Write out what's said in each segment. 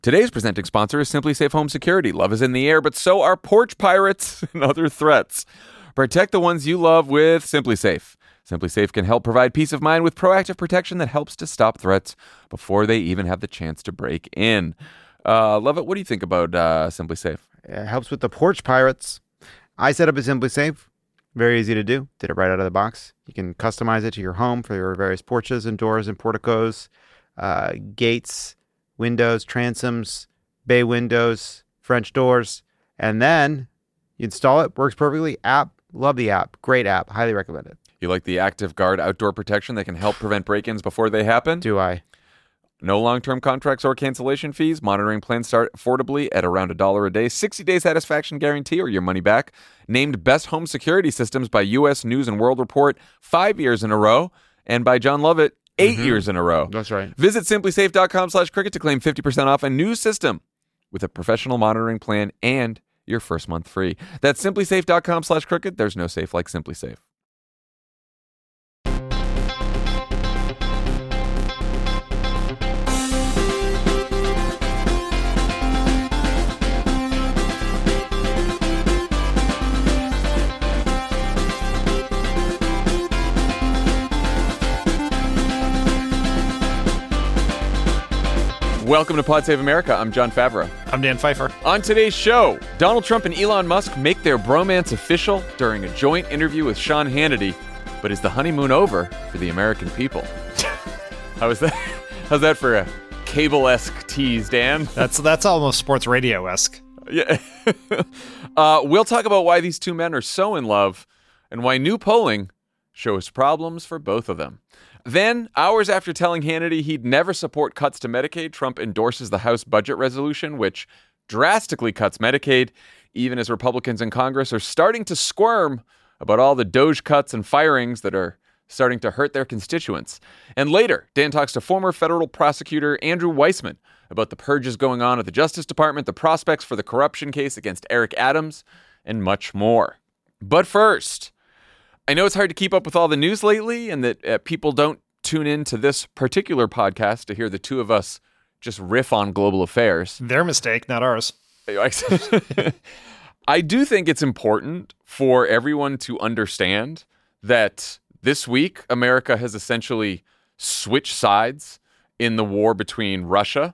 Today's presenting sponsor is Simply Safe Home Security. Love is in the air, but so are porch pirates and other threats. Protect the ones you love with Simply Safe. Simply Safe can help provide peace of mind with proactive protection that helps to stop threats before they even have the chance to break in. Love it. What do you think about Simply Safe? It helps with the porch pirates. I set up a Simply Safe. Very easy to do. Did it right out of the box. You can customize it to your home for your various porches and doors and porticos, gates, windows, transoms, bay windows, French doors, and then you install it. Works perfectly. App. Love the app. Great app. Highly recommend it. You like the Active Guard outdoor protection that can help prevent break-ins before they happen? Do I? No long-term contracts or cancellation fees. Monitoring plans start affordably at around $1 a day. 60-day satisfaction guarantee or your money back. Named Best Home Security Systems by U.S. News & World Report 5 years in a row, and by John Lovett 8 years in a row. That's right. Visit simplysafe.com/cricket to claim 50% off a new system with a professional monitoring plan and your first month free. That's simplysafe.com/cricket. There's no safe like Simply Safe. Welcome to Pod Save America. I'm John Favreau. I'm Dan Pfeiffer. On today's show, Donald Trump and Elon Musk make their bromance official during a joint interview with Sean Hannity. But is the honeymoon over for the American people? How's that for a cable-esque tease, Dan? That's almost sports radio-esque. Yeah. We'll talk about why these two men are so in love and why new polling shows problems for both of them. Then, hours after telling Hannity he'd never support cuts to Medicaid, Trump endorses the House budget resolution, which drastically cuts Medicaid, even as Republicans in Congress are starting to squirm about all the DOGE cuts and firings that are starting to hurt their constituents. And later, Dan talks to former federal prosecutor Andrew Weissman about the purges going on at the Justice Department, the prospects for the corruption case against Eric Adams, and much more. But first, I know it's hard to keep up with all the news lately and that people don't tune in to this particular podcast to hear the two of us just riff on global affairs. Their mistake, not ours. I do think it's important for everyone to understand that this week, America has essentially switched sides in the war between Russia,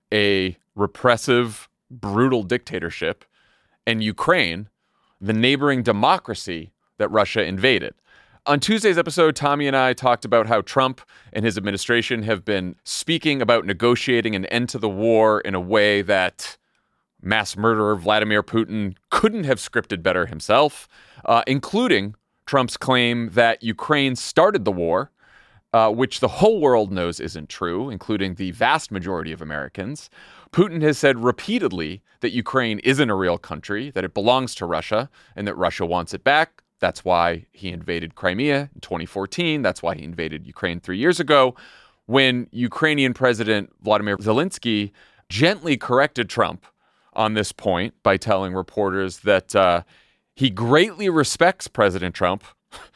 a repressive, brutal dictatorship, and Ukraine, the neighboring democracy that Russia invaded. On Tuesday's episode, Tommy and I talked about how Trump and his administration have been speaking about negotiating an end to the war in a way that mass murderer Vladimir Putin couldn't have scripted better himself, including Trump's claim that Ukraine started the war, which the whole world knows isn't true, including the vast majority of Americans. Putin has said repeatedly that Ukraine isn't a real country, that it belongs to Russia, and that Russia wants it back. That's why he invaded Crimea in 2014. That's why he invaded Ukraine 3 years ago, when Ukrainian President Vladimir Zelensky gently corrected Trump on this point by telling reporters that he greatly respects President Trump,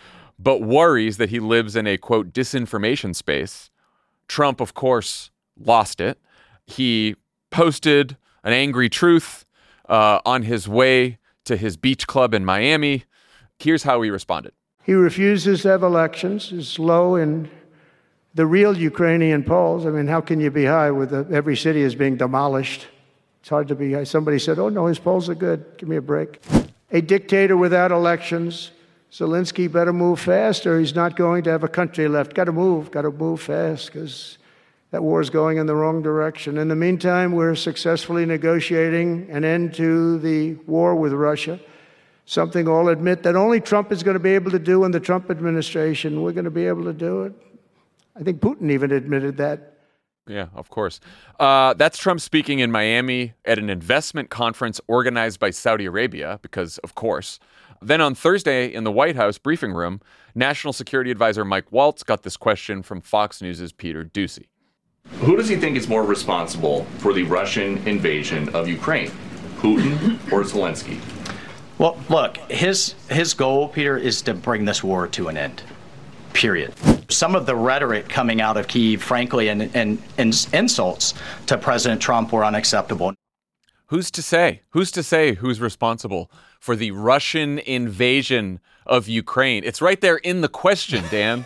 but worries that he lives in a, quote, disinformation space. Trump, of course, lost it. He posted an angry truth on his way to his beach club in Miami. Here's how he responded. He refuses to have elections. It's low in the real Ukrainian polls. I mean, how can you be high with every city is being demolished? It's hard to be high. Somebody said, oh, no, his polls are good. Give me a break. A dictator without elections. Zelensky better move fast or he's not going to have a country left. Got to move fast because that war is going in the wrong direction. In the meantime, we're successfully negotiating an end to the war with Russia. Something all admit that only Trump is going to be able to do in the Trump administration. We're going to be able to do it. I think Putin even admitted that. Yeah, of course. That's Trump speaking in Miami at an investment conference organized by Saudi Arabia, because, of course. Then on Thursday in the White House briefing room, National Security Advisor Mike Waltz got this question from Fox News' Peter Doocy. Who does he think is more responsible for the Russian invasion of Ukraine, Putin or Zelensky? Well, look, his goal, Peter, is to bring this war to an end. Period. some of the rhetoric coming out of Kyiv, frankly, and insults to President Trump were unacceptable. Who's to say? Who's to say who's responsible for the Russian invasion of Ukraine? It's right there in the question, Dan.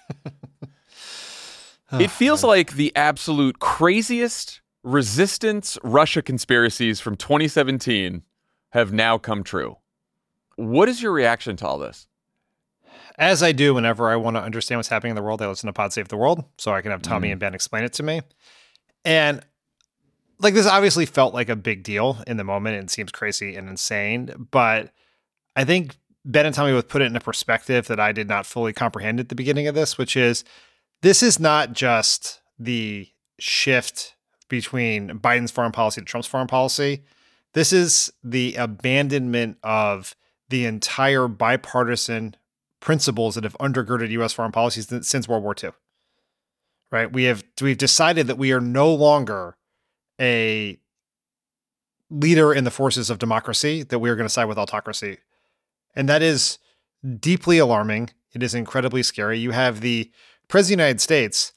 It feels like the absolute craziest resistance Russia conspiracies from 2017 have now come true. What is your reaction to all this? As I do whenever I want to understand what's happening in the world, I listen to Pod Save the World so I can have Tommy and Ben explain it to me. And like, this obviously felt like a big deal in the moment and seems crazy and insane, but I think Ben and Tommy both put it in a perspective that I did not fully comprehend at the beginning of this, which is this is not just the shift between Biden's foreign policy to Trump's foreign policy. This is the abandonment of the entire bipartisan principles that have undergirded U.S. foreign policy since World War II. Right? We've decided that we are no longer a leader in the forces of democracy, that we are going to side with autocracy. And that is deeply alarming. It is incredibly scary. You have the President of the United States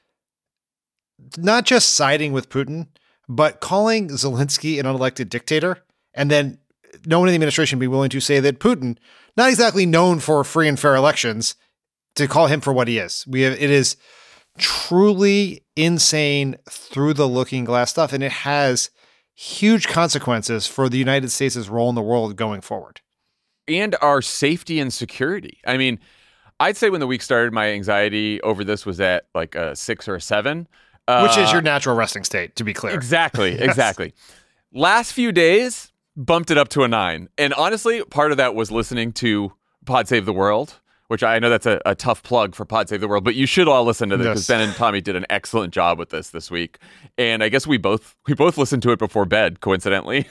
not just siding with Putin, but calling Zelensky an unelected dictator, and then no one in the administration be willing to say that Putin, not exactly known for free and fair elections, to call him for what he is. It is truly insane through the looking glass stuff, and it has huge consequences for the United States' role in the world going forward. And our safety and security. I mean, I'd say when the week started, my anxiety over this was at like a 6 or a 7. Which is your natural resting state, to be clear. Exactly, exactly. Last few days, bumped it up to a 9. And honestly, part of that was listening to Pod Save the World, which I know that's a tough plug for Pod Save the World, but you should all listen to this because Ben and Tommy did an excellent job with this week. And I guess we both listened to it before bed, coincidentally.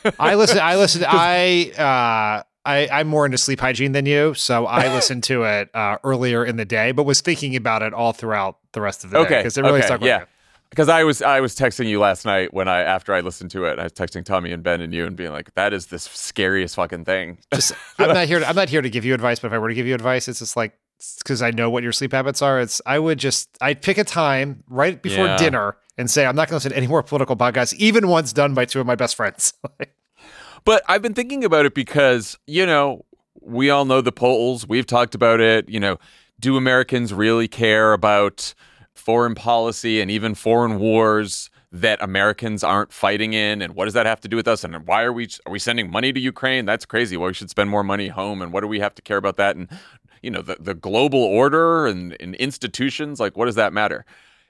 I'm more into sleep hygiene than you, so I listened to it earlier in the day, but was thinking about it all throughout the rest of the day because it really stuck with me. Because I was texting you last night after I listened to it. I was texting Tommy and Ben and you and being like, "That is the scariest fucking thing." I'm not here to give you advice, but if I were to give you advice, it's just like, because I know what your sleep habits are. I'd pick a time right before dinner and say I'm not going to listen to any more political podcasts, even once done by two of my best friends. But I've been thinking about it because, we all know the polls. We've talked about it. Do Americans really care about foreign policy and even foreign wars that Americans aren't fighting in? And what does that have to do with us? And why are we sending money to Ukraine? That's crazy. Well, we should spend more money home. And what do we have to care about that? And, the global order and institutions, like, what does that matter?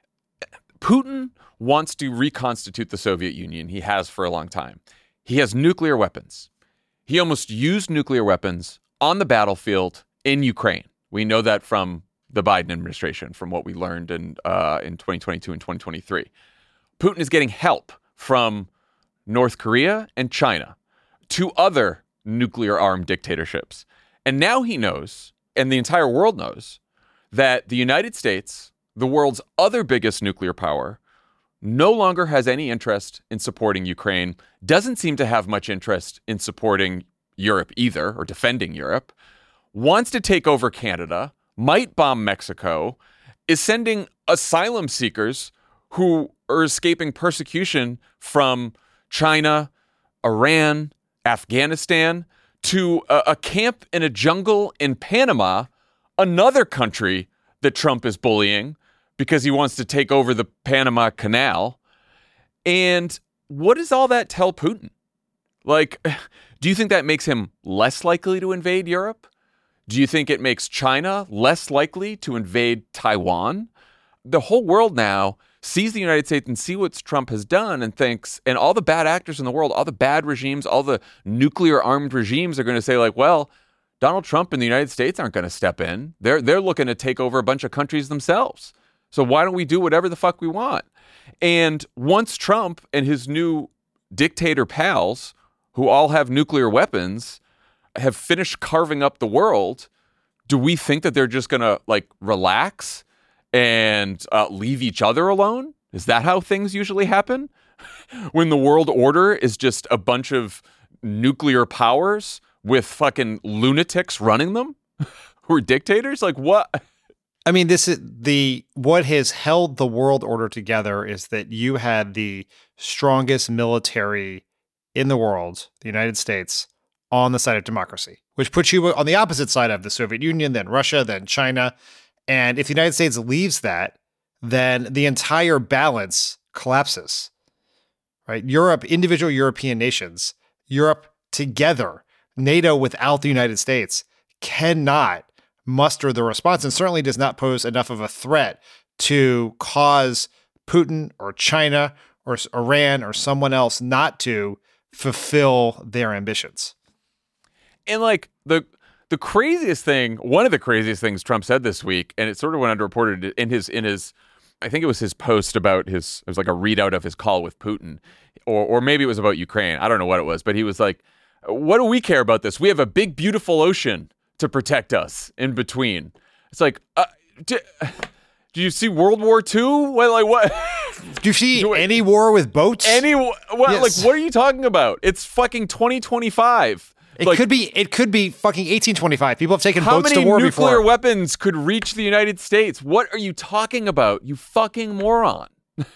Putin wants to reconstitute the Soviet Union. He has for a long time. He has nuclear weapons. He almost used nuclear weapons on the battlefield in Ukraine. We know that from the Biden administration, from what we learned in 2022 and 2023. Putin is getting help from North Korea and China, two other nuclear-armed dictatorships. And now he knows, and the entire world knows, that the United States, the world's other biggest nuclear power, no longer has any interest in supporting Ukraine, doesn't seem to have much interest in supporting Europe either, or defending Europe, wants to take over Canada, might bomb Mexico, is sending asylum seekers who are escaping persecution from China, Iran, Afghanistan, to a camp in a jungle in Panama, another country that Trump is bullying because he wants to take over the Panama Canal. And what does all that tell Putin? Like, do you think that makes him less likely to invade Europe? Do you think it makes China less likely to invade Taiwan? The whole world now sees the United States and see what Trump has done and thinks, and all the bad actors in the world, all the bad regimes, all the nuclear armed regimes are going to say like, well, Donald Trump and the United States aren't going to step in. They're looking to take over a bunch of countries themselves. So why don't we do whatever the fuck we want? And once Trump and his new dictator pals, who all have nuclear weapons, have finished carving up the world, do we think that they're just going to like relax and leave each other alone? Is that how things usually happen? When the world order is just a bunch of nuclear powers with fucking lunatics running them who are dictators? Like what? I mean, this is what has held the world order together is that you had the strongest military in the world, the United States, on the side of democracy, which puts you on the opposite side of the Soviet Union, then Russia, then China. And if the United States leaves that, then the entire balance collapses, right? Europe, individual European nations, Europe together, NATO without the United States cannot muster the response, and certainly does not pose enough of a threat to cause Putin or China or Iran or someone else not to fulfill their ambitions. And like the craziest thing, one of the craziest things Trump said this week, and it sort of went underreported in his I think it was his post about it was like a readout of his call with Putin, or maybe it was about Ukraine. I don't know what it was, but he was like, what do we care about this? We have a big, beautiful ocean to protect us in between. It's like, do you see World War II? What? Do you see any war with boats? Yes. Like, what are you talking about? It's fucking 2025. It could be fucking 1825. People have taken boats to war before. How many nuclear weapons could reach the United States? What are you talking about, you fucking moron?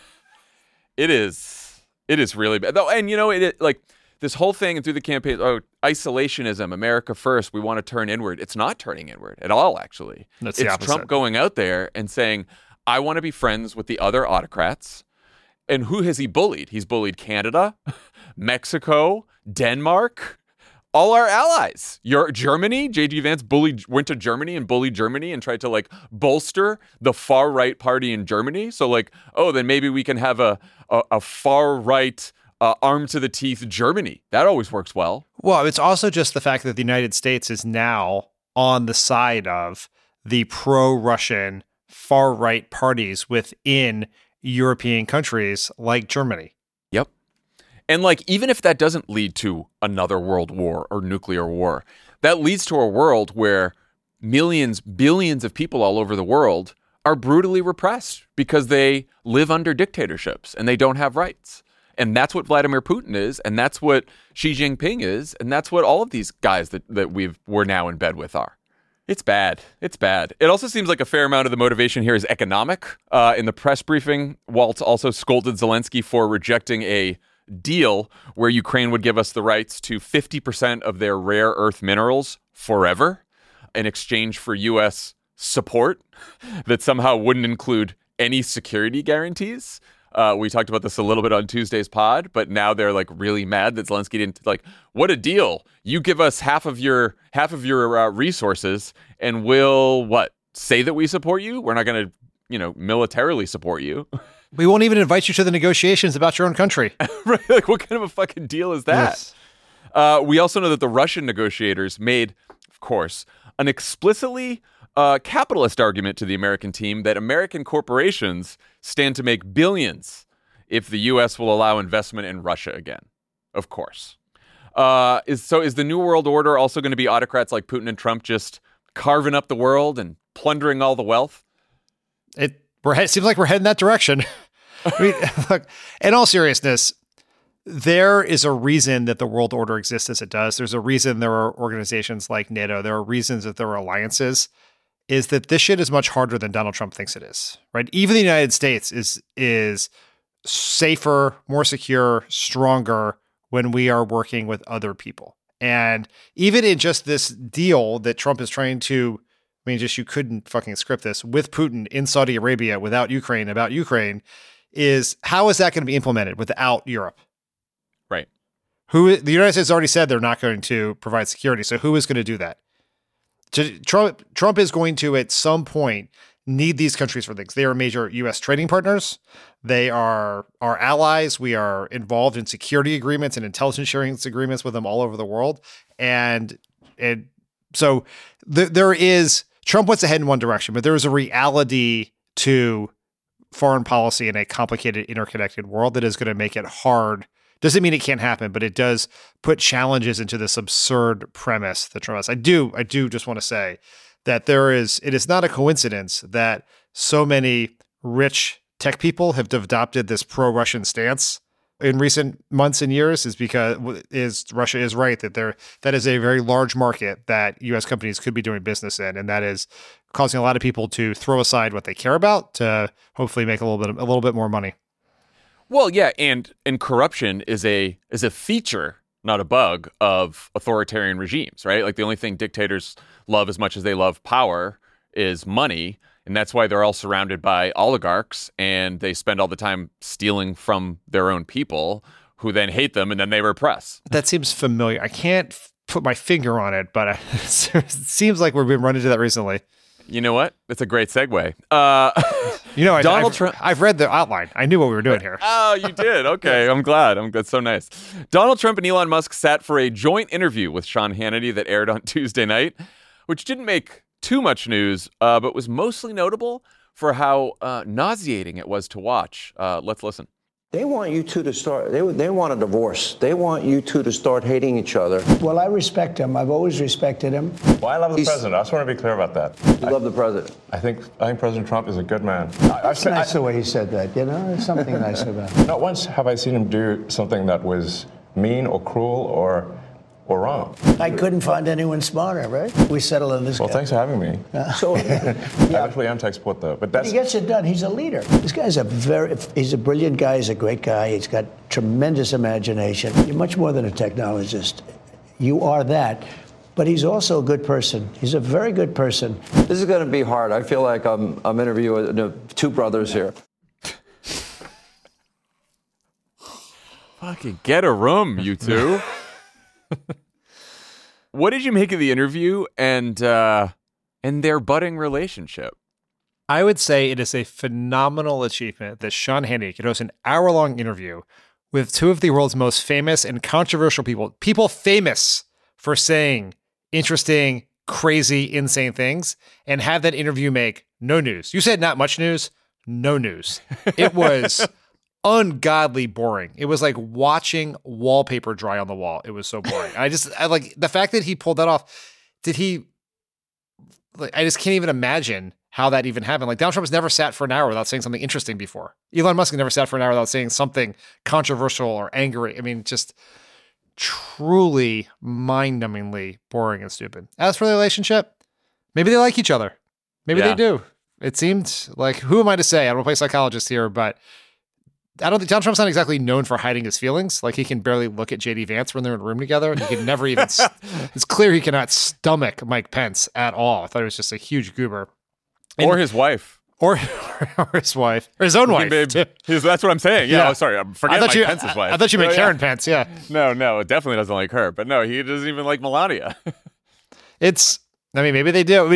It is really bad. Though, and like this whole thing and through the campaign, isolationism, America first, we want to turn inward. It's not turning inward at all, actually. That's the opposite. Trump going out there and saying, I want to be friends with the other autocrats. And who has he bullied? He's bullied Canada, Mexico, Denmark, all our allies. Germany, J.D. Vance went to Germany and bullied Germany and tried to like bolster the far right party in Germany. So like, then maybe we can have a far right arm to the teeth Germany. That always works well. Well, it's also just the fact that the United States is now on the side of the pro-Russian far right parties within European countries like Germany. Yep. And like, even if that doesn't lead to another world war or nuclear war, that leads to a world where millions, billions of people all over the world are brutally repressed because they live under dictatorships and they don't have rights. And that's what Vladimir Putin is, and that's what Xi Jinping is, and that's what all of these guys that we're now in bed with are. It's bad. It's bad. It also seems like a fair amount of the motivation here is economic. In the press briefing, Waltz also scolded Zelensky for rejecting a deal where Ukraine would give us the rights to 50% of their rare earth minerals forever in exchange for U.S. support that somehow wouldn't include any security guarantees. We talked about this a little bit on Tuesday's pod, but now they're like really mad that Zelensky didn't like, what a deal. You give us half of your resources and we'll say that we support you? We're not going to, militarily support you. We won't even invite you to the negotiations about your own country. Right? Like, what kind of a fucking deal is that? Yes. We also know that the Russian negotiators made, of course, an explicitly capitalist argument to the American team that American corporations stand to make billions if the U.S. will allow investment in Russia again. Of course. Is the New World Order also going to be autocrats like Putin and Trump just carving up the world and plundering all the wealth? It seems like we're heading that direction. I mean, look, in all seriousness, there is a reason that the world order exists as it does. There's a reason there are organizations like NATO. There are reasons that there are alliances. Is that this shit is much harder than Donald Trump thinks it is, right? Even the United States is safer, more secure, stronger when we are working with other people. And even in just this deal that Trump is trying to, you couldn't fucking script this, with Putin in Saudi Arabia without Ukraine, about Ukraine, is how is that going to be implemented without Europe? Right. The United States already said they're not going to provide security. So who is going to do that? Trump is going to, at some point, need these countries for things. They are major U.S. trading partners. They are our allies. We are involved in security agreements and intelligence sharing agreements with them all over the world. And so there is, Trump wants to head in one direction, but there is a reality to foreign policy in a complicated, interconnected world that is going to make it hard. Doesn't mean it can't happen, but it does put challenges into this absurd premise that Trump has. I do just want to say that it is not a coincidence that so many rich tech people have adopted this pro-Russian stance in recent months and years is because Russia is right that is a very large market that U.S. companies could be doing business in, and that is causing a lot of people to throw aside what they care about to hopefully make a little bit more money. Well, yeah, and corruption is a feature, not a bug, of authoritarian regimes, right? Like the only thing dictators love as much as they love power is money, and that's why they're all surrounded by oligarchs, and they spend all the time stealing from their own people, who then hate them, and then they repress. That seems familiar. I can't put my finger on it, but it seems like we've been running into that recently. You know what? That's a great segue. Donald Trump. I've read the outline. I knew what we were doing here. Oh, you did? Okay, I'm glad. That's so nice. Donald Trump and Elon Musk sat for a joint interview with Sean Hannity that aired on Tuesday night, which didn't make too much news, but was mostly notable for how nauseating it was to watch. Let's listen. They want you two to start, they want a divorce. They want you two to start hating each other. Well, I respect him. I've always respected him. Well, I love the president. I just want to be clear about that. You love the president? I think President Trump is a good man. It's nice the way he said that, There's something nice about it. Not once have I seen him do something that was mean or cruel or wrong. I couldn't find anyone smarter, right? We settle in this guy. Well, thanks for having me. So, I actually am tech support, though. But he gets it done. He's a leader. This guy's he's a brilliant guy. He's a great guy. He's got tremendous imagination. You're much more than a technologist. You are that. But he's also a good person. He's a very good person. This is going to be hard. I feel like I'm interviewing two brothers here. Fucking get a room, you two. What did you make of the interview and their budding relationship? I would say it is a phenomenal achievement that Sean Hannity could host an hour-long interview with two of the world's most famous and controversial people famous for saying interesting, crazy, insane things, and have that interview make no news. You said not much news, no news. It was ungodly boring. It was like watching wallpaper dry on the wall. It was so boring. I like the fact that he pulled that off. I just can't even imagine how that even happened. Like Donald Trump has never sat for an hour without saying something interesting before. Elon Musk has never sat for an hour without saying something controversial or angry. I mean, just truly mind-numbingly boring and stupid. As for the relationship, maybe they like each other. Maybe they do. It seemed like, who am I to say? I don't want to play psychologist here, but I don't think Donald Trump's not exactly known for hiding his feelings. Like he can barely look at JD Vance when they're in a room together. He can never even, it's clear he cannot stomach Mike Pence at all. I thought it was just a huge goober. Or his wife. Or his wife. Or his own wife. That's what I'm saying. Yeah. Oh, sorry. I'm forgetting Mike Pence's wife. I thought you meant Karen Pence. Yeah. No, it definitely doesn't like her. But no, he doesn't even like Melania. Maybe they do.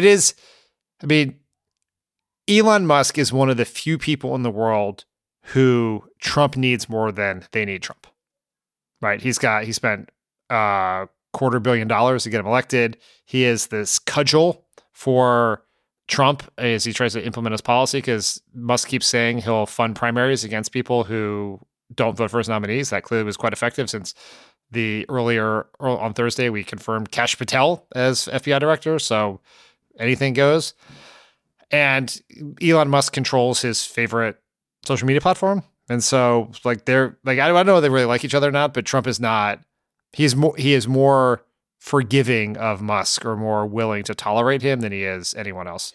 Elon Musk is one of the few people in the world who Trump needs more than they need Trump, right? He spent $250 million to get him elected. He is this cudgel for Trump as he tries to implement his policy, because Musk keeps saying he'll fund primaries against people who don't vote for his nominees. That clearly was quite effective, since earlier on Thursday, we confirmed Kash Patel as FBI director. So anything goes. And Elon Musk controls his favorite social media platform. And so I don't know if they really like each other or not, but Trump is not, he is more forgiving of Musk, or more willing to tolerate him, than he is anyone else.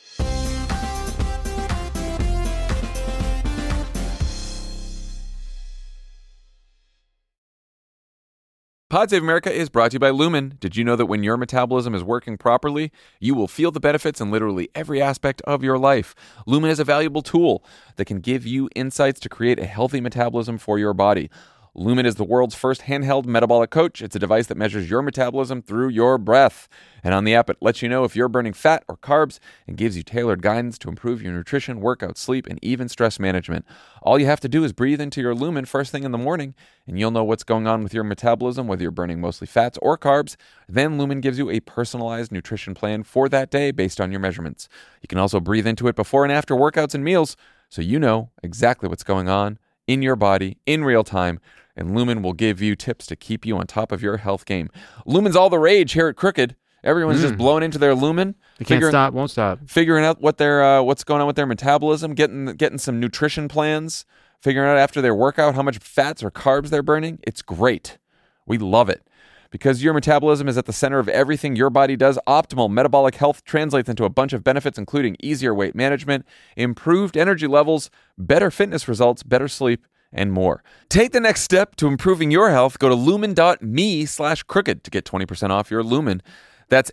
Pod Save America is brought to you by Lumen. Did you know that when your metabolism is working properly, you will feel the benefits in literally every aspect of your life? Lumen is a valuable tool that can give you insights to create a healthy metabolism for your body. Lumen is the world's first handheld metabolic coach. It's a device that measures your metabolism through your breath. And on the app, it lets you know if you're burning fat or carbs, and gives you tailored guidance to improve your nutrition, workout, sleep, and even stress management. All you have to do is breathe into your Lumen first thing in the morning, and you'll know what's going on with your metabolism, whether you're burning mostly fats or carbs. Then Lumen gives you a personalized nutrition plan for that day based on your measurements. You can also breathe into it before and after workouts and meals, so you know exactly what's going on in your body in real time. And Lumen will give you tips to keep you on top of your health game. Lumen's all the rage here at Crooked. Everyone's just blown into their Lumen. They can't stop, won't stop. Figuring out what their what's going on with their metabolism, getting some nutrition plans figuring out after their workout how much fats or carbs they're burning. It's great. We love it. Because your metabolism is at the center of everything your body does, optimal metabolic health translates into a bunch of benefits, including easier weight management, improved energy levels, better fitness results, better sleep, and more. Take the next step to improving your health. Go to lumen.me/crooked to get 20% off your Lumen. That's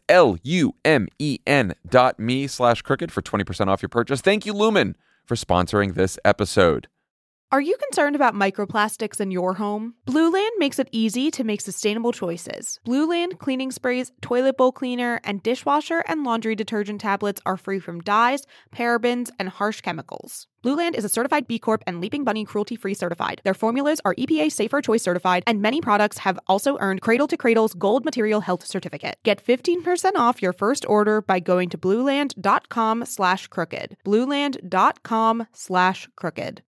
LUMEN.me/crooked for 20% off your purchase. Thank you, Lumen, for sponsoring this episode. Are you concerned about microplastics in your home? Blue Land makes it easy to make sustainable choices. Blue Land cleaning sprays, toilet bowl cleaner, and dishwasher and laundry detergent tablets are free from dyes, parabens, and harsh chemicals. Blue Land is a certified B Corp and Leaping Bunny cruelty-free certified. Their formulas are EPA Safer Choice certified, and many products have also earned Cradle to Cradle's Gold Material Health Certificate. Get 15% off your first order by going to blueland.com/crooked. blueland.com/crooked.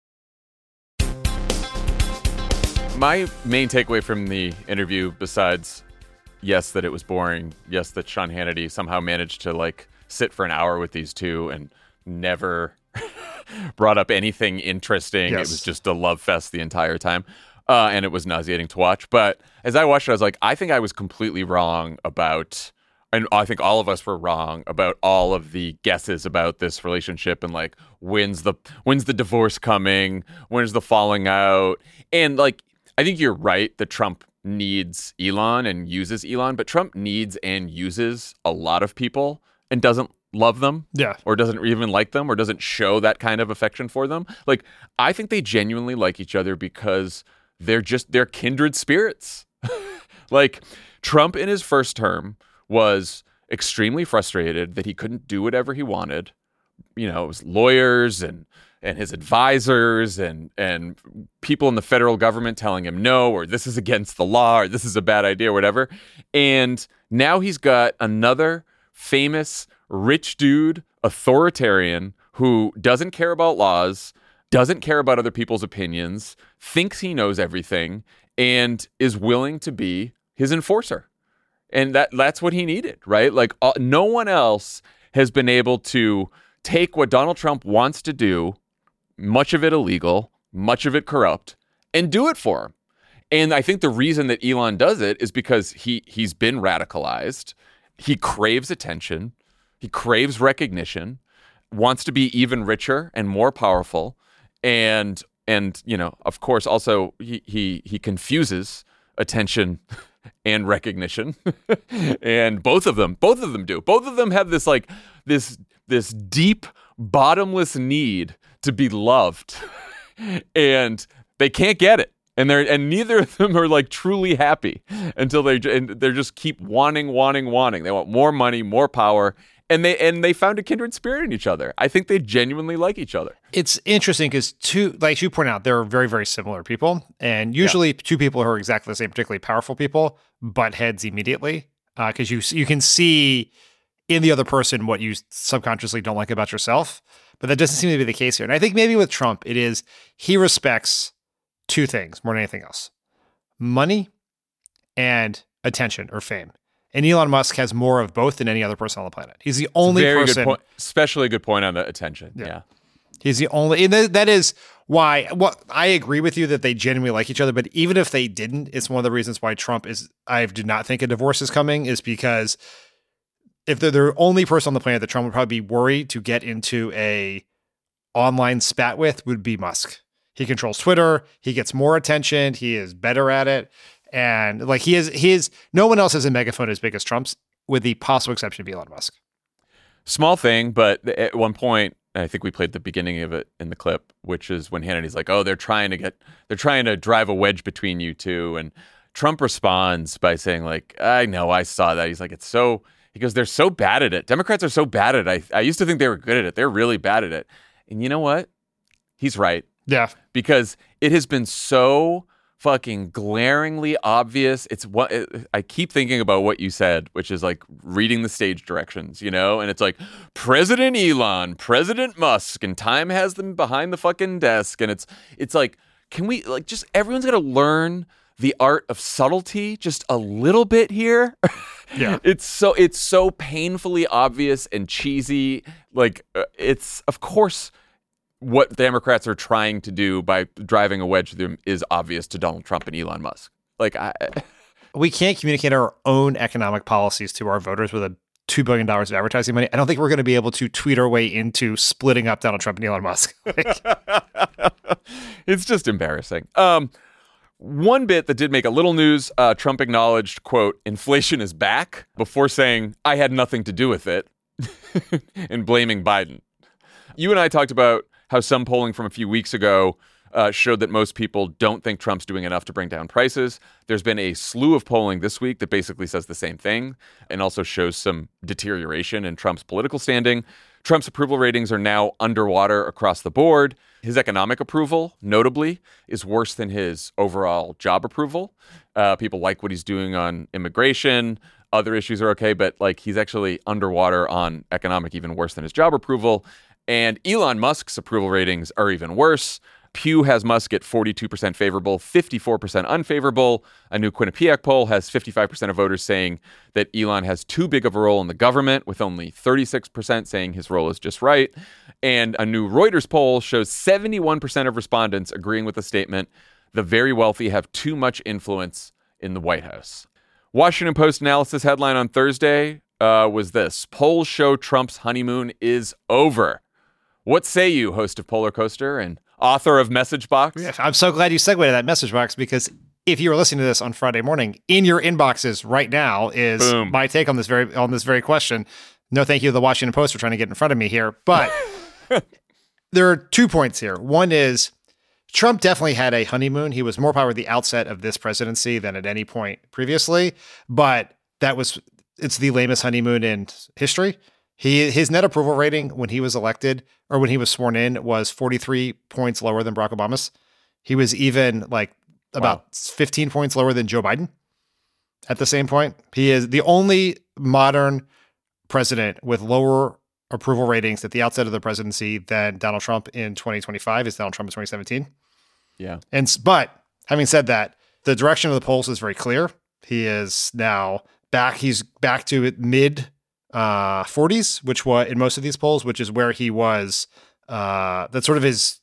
My main takeaway from the interview, besides, yes, that it was boring, yes, that Sean Hannity somehow managed to sit for an hour with these two and never brought up anything interesting. Yes. It was just a love fest the entire time. And it was nauseating to watch. But as I watched it, I was like, I think I was completely wrong about, and I think all of us were wrong about all of the guesses about this relationship and when's the divorce coming, when's the falling out. And I think you're right that Trump needs Elon and uses Elon, but Trump needs and uses a lot of people and doesn't love them, or doesn't even like them, or doesn't show that kind of affection for them. I think they genuinely like each other because they're kindred spirits. Trump in his first term was extremely frustrated that he couldn't do whatever he wanted. It was lawyers and his advisors and people in the federal government telling him no, or this is against the law, or this is a bad idea, or whatever. And now he's got another famous rich dude, authoritarian, who doesn't care about laws, doesn't care about other people's opinions, thinks he knows everything, and is willing to be his enforcer. And that's what he needed, right? No one else has been able to take what Donald Trump wants to do, much of it illegal, much of it corrupt, and do it for him. And I think the reason that Elon does it is because he's been radicalized. He craves attention. He craves recognition, wants to be even richer and more powerful. And of course, also he confuses attention and recognition. And both of them do. Both of them have this this deep, bottomless need to be loved, and they can't get it, and neither of them are truly happy until they're just keep wanting. They want more money, more power, and they found a kindred spirit in each other. I think they genuinely like each other. It's interesting because like you point out, they're very, very similar people, and usually two people who are exactly the same, particularly powerful people, butt heads immediately because you can see in the other person what you subconsciously don't like about yourself. But that doesn't seem to be the case here. And I think maybe with Trump, it is he respects two things more than anything else: money and attention or fame. And Elon Musk has more of both than any other person on the planet. He's the only person. Good point, especially a good point on the attention. Yeah. He's the only, and that is why, I agree with you that they genuinely like each other. But even if they didn't, it's one of the reasons why I do not think a divorce is coming, is because if they're the only person on the planet that Trump would probably be worried to get into a online spat with would be Musk. He controls Twitter. He gets more attention. He is better at it. And no one else has a megaphone as big as Trump's, with the possible exception of Elon Musk. Small thing, but at one point, I think we played the beginning of it in the clip, which is when Hannity's like, oh, they're trying to drive a wedge between you two. And Trump responds by saying I know, I saw that. He's like, he goes, they're so bad at it. Democrats are so bad at it. I used to think they were good at it. They're really bad at it. And you know what? He's right. Yeah. Because it has been so fucking glaringly obvious. I keep thinking about what you said, which is reading the stage directions, and it's President Elon, President Musk, and time has them behind the fucking desk. And it's can we just everyone's got to learn the art of subtlety just a little bit here. Yeah. It's so painfully obvious and cheesy. It's, of course, what Democrats are trying to do by driving a wedge through them is obvious to Donald Trump and Elon Musk. We can't communicate our own economic policies to our voters with a $2 billion of advertising money. I don't think we're going to be able to tweet our way into splitting up Donald Trump and Elon Musk. It's just embarrassing. One bit that did make a little news, Trump acknowledged, quote, inflation is back, before saying, I had nothing to do with it, and blaming Biden. You and I talked about how some polling from a few weeks ago showed that most people don't think Trump's doing enough to bring down prices. There's been a slew of polling this week that basically says the same thing and also shows some deterioration in Trump's political standing. Trump's approval ratings are now underwater across the board. His economic approval, notably, is worse than his overall job approval. People like what he's doing on immigration. Other issues are okay, but he's actually underwater on economic, even worse than his job approval. And Elon Musk's approval ratings are even worse. Pew has Musk at 42% favorable, 54% unfavorable. A new Quinnipiac poll has 55% of voters saying that Elon has too big of a role in the government, with only 36% saying his role is just right. And a new Reuters poll shows 71% of respondents agreeing with the statement, the very wealthy have too much influence in the White House. Washington Post analysis headline on Thursday was this: polls show Trump's honeymoon is over. What say you, host of Polar Coaster and author of Message Box? Yeah, I'm so glad you segued to that Message Box, because if you were listening to this on Friday morning, in your inboxes right now is Boom. My take on this very question. No, thank you to the Washington Post for trying to get in front of me here. But there are 2 points here. One is Trump definitely had a honeymoon. He was more popular at the outset of this presidency than at any point previously. But it's the lamest honeymoon in history. His net approval rating when he was elected or when he was sworn in was 43 points lower than Barack Obama's. He was even about 15 points lower than Joe Biden at the same point. He is the only modern president with lower approval ratings at the outset of the presidency than Donald Trump in 2025 is Donald Trump in 2017. Yeah. But having said that, the direction of the polls is very clear. He is now back. He's back to mid 40s, which was in most of these polls, which is where he was. That's sort of his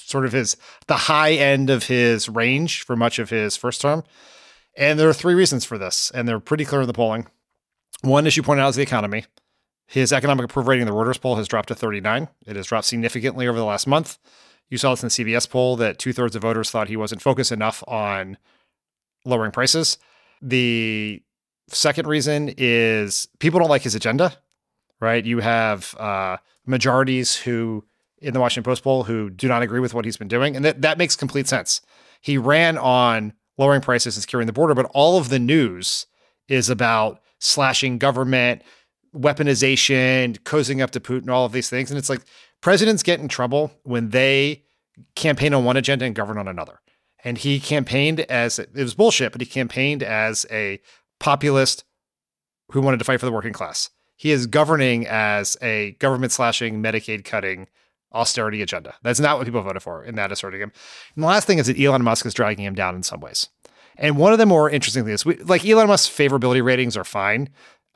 the high end of his range for much of his first term. And there are 3 reasons for this, and they're pretty clear in the polling. One, as you pointed out, is the economy. His economic approval rating in the Reuters poll has dropped to 39. It has dropped significantly over the last month. You saw this in the CBS poll that 2/3 of voters thought he wasn't focused enough on lowering prices. The second reason is people don't like his agenda, right? You have majorities who, in the Washington Post poll, who do not agree with what he's been doing. And that makes complete sense. He ran on lowering prices and securing the border, but all of the news is about slashing government, weaponization, cozying up to Putin, all of these things. And it's like presidents get in trouble when they campaign on one agenda and govern on another. And he campaigned it was bullshit, but he campaigned as a populist who wanted to fight for the working class. He is governing as a government slashing, Medicaid cutting, austerity agenda. That's not what people voted for in that asserting him. And the last thing is that Elon Musk is dragging him down in some ways. And one of the more interesting things, Elon Musk's favorability ratings are fine.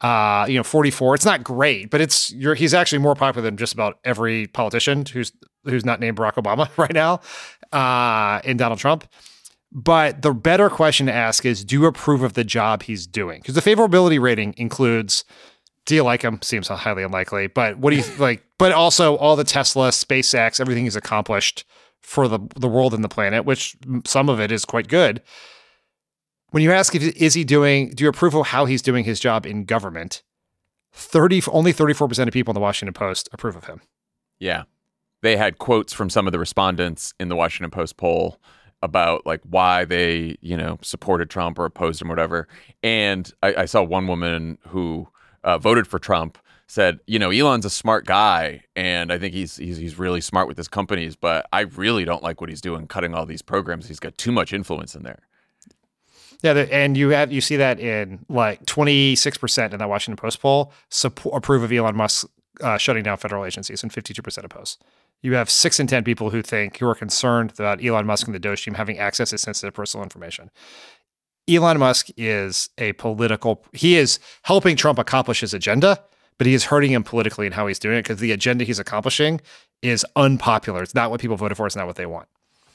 44. It's not great, but he's actually more popular than just about every politician who's not named Barack Obama right now, and Donald Trump. But the better question to ask is, do you approve of the job he's doing? Because the favorability rating includes, do you like him? Seems highly unlikely. But what do you like? But also all the Tesla, SpaceX, everything he's accomplished for the world and the planet, which some of it is quite good. When you ask, do you approve of how he's doing his job in government? Only 34% of people in the Washington Post approve of him. Yeah. They had quotes from some of the respondents in the Washington Post poll about why they, supported Trump or opposed him or whatever. And I saw one woman who voted for Trump said, Elon's a smart guy, and I think he's really smart with his companies, but I really don't like what he's doing, cutting all these programs. He's got too much influence in there. Yeah, and you see that in 26% in that Washington Post poll approve of Elon Musk shutting down federal agencies, and 52% oppose. You have 6 in 10 people who are concerned about Elon Musk and the Doge team having access to sensitive personal information. Elon Musk is he is helping Trump accomplish his agenda, but he is hurting him politically in how he's doing it because the agenda he's accomplishing is unpopular. It's not what people voted for. It's not what they want.